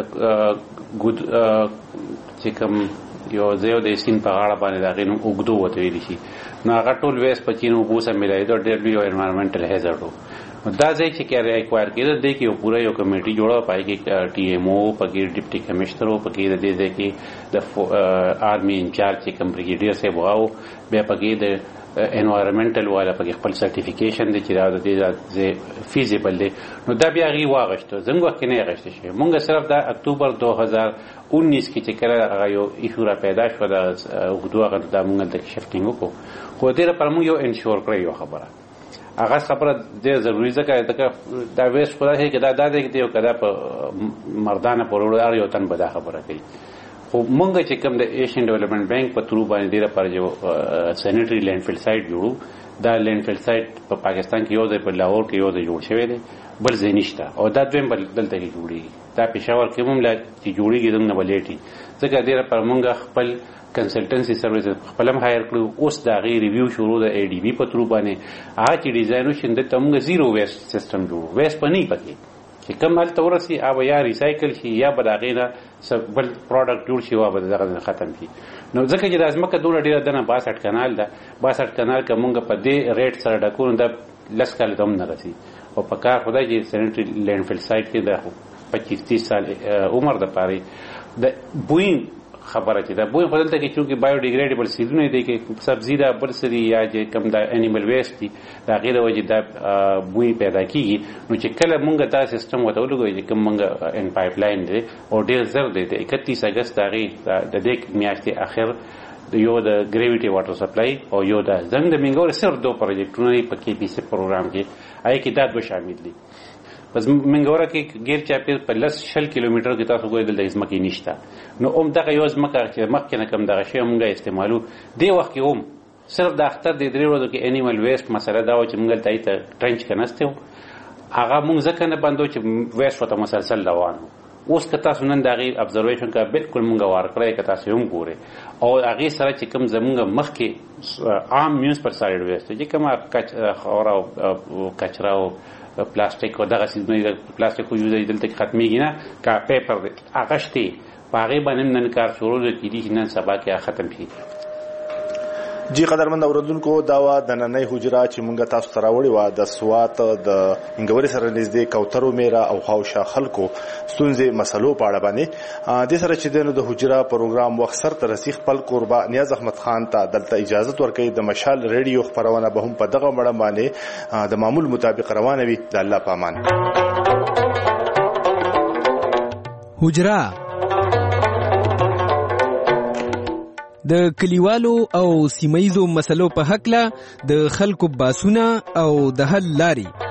د ګود چې کوم یو ځای د سین په غاړه باندې دا غینو وګدو وته ویل شي نو هغه ټول ویس پچینو بوسه ملای دا ډېر لوی انوایرنمنټل هازارډ دا ځای چې کېره ایکوایر کېده د کې یو پوره یو کمیټي جوړه پای کې ټي ایم او پکې ډیپټي کمشنر او پکې د دې ځای کې د آرمي انچارج چې کم بریګیډیر صاحب واو بیا پکې د انوایرنمنټل والا پکې خپل سرټیفیکیشن دی چې دا د دې ځای فیزیبل دی نو دا بیا غي واغشته زنګ وخت نه غشته شي مونږ صرف د اکتوبر دو هزار انیس کې چې کړه هغه یو ایشو را پیدا شو د وګدو هغه د مونږ د شفټینګ وکړو خو دې لپاره مونږ یو انشور کړی یو خبره هغه خبره ډېر ضروری ځکه دا ویس خدای کې دا دا دې یو کدا په مردانه پروړ یو تن بدا خبره کوي خو مونږ چې کوم د ایشین ډیولپمنٹ بانک په ترو باندې ډیره پر جو سینیټری لینډ فیل سایټ جوړو دا لینډ فیل سایټ په پاکستان کې یو ځای په لاهور کې یو ځای جوړ شوی دی بل ځای نشته او دا دویم بل دلته کې جوړیږي دا پېښور کې هم لا چې جوړیږي زموږ بلیټي ځکه ډیره پر مونږ خپل کنسلټنسي سرویس خپل هم هایر کړو اوس دا غي ریویو شروع د ای ډي بي په ترو باندې هغه چې ډیزاین وشند ته مونږ زیرو ویسټ سیستم جوړو ویسټ پني پکې چې کوم حالت ورسي او یا ریسایکل شي یا بداغینه بل پروډکټ جوړ شي او بداغه ختم شي نو ځکه چې د ازمکه دوله ډیره دنه باسټ کانال ده باسټ کانال کومګه په دې ریټ سره ډکون د لس کال دوم نه رسي او په کار خدای چې سینټری لینډ فیل سایټ کې د پچیس تیس سال عمر د پاره د بوین خبره چې دا بوی په دلته کې چې بایو ډیګریډیبل سیزونه دي کې سبزی دا بل سری یا چې کم دا انیمل ویسټ دي دا غیر وجه دا بوی پیدا کیږي نو چې کله مونږ دا سیستم وته ولګوي چې کوم مونږ ان پایپ لاین دی او ډیر زر دی د اکتیس اگست دا غي د دې میاشتې اخر یو د ګریویټي واټر سپلای او یو د زنګ د منګور سر دوه پروجیکټونه په کې پی سي پروګرام کې آی کې دا به شامل دي پس منګوره کې غیر چاپیر په لس شل کیلومتر کې تاسو ګورئ د ځمکې نشته نو اوم دغه یو ځمکه چې مخکې نه کم دغه شی مونږه استعمالو دی وخت کې اوم صرف د اختر د درې ورځو کې انیمل ویسټ مسله دا و چې مونږ ته ایت ټرنچ کنهستو هغه مونږ ځکه نه بندو چې ویسټ وته مسلسل روان اوس که تاسو نن دغه ابزرویشن کا بالکل مونږه وار کړی که تاسو هم ګورئ او هغه سره چې کوم زمونږ مخکې عام میونسپل ویسټ چې کوم کچ خورا او کچرا او پلاستیک او دغه سیزونه پلاستیک یوز دلته ختميږي نه کا پیپر هغه شته باغې باندې نن کار شروع کړي نن سبا کې ختم شي جی قدرمند اوردونکو داوا د نننۍ حجره چې مونږه تاسو ته راوړی و د سوات د انګوري سره نږدې کوترو میرا او خاوشا خلکو ستونزې مسلو په اړه باندې د سره چې د حجره پروګرام وخت سر تر رسیخ پل قربا نیاز احمد خان ته دلته اجازه ورکړي د مشال ریډیو خبرونه به هم په دغه مړه باندې د معمول مطابق روانه وي د الله پامان حجره د کلیوالو او سیمایزو مسلو په حق له د خلکو باسونه او د حل لاري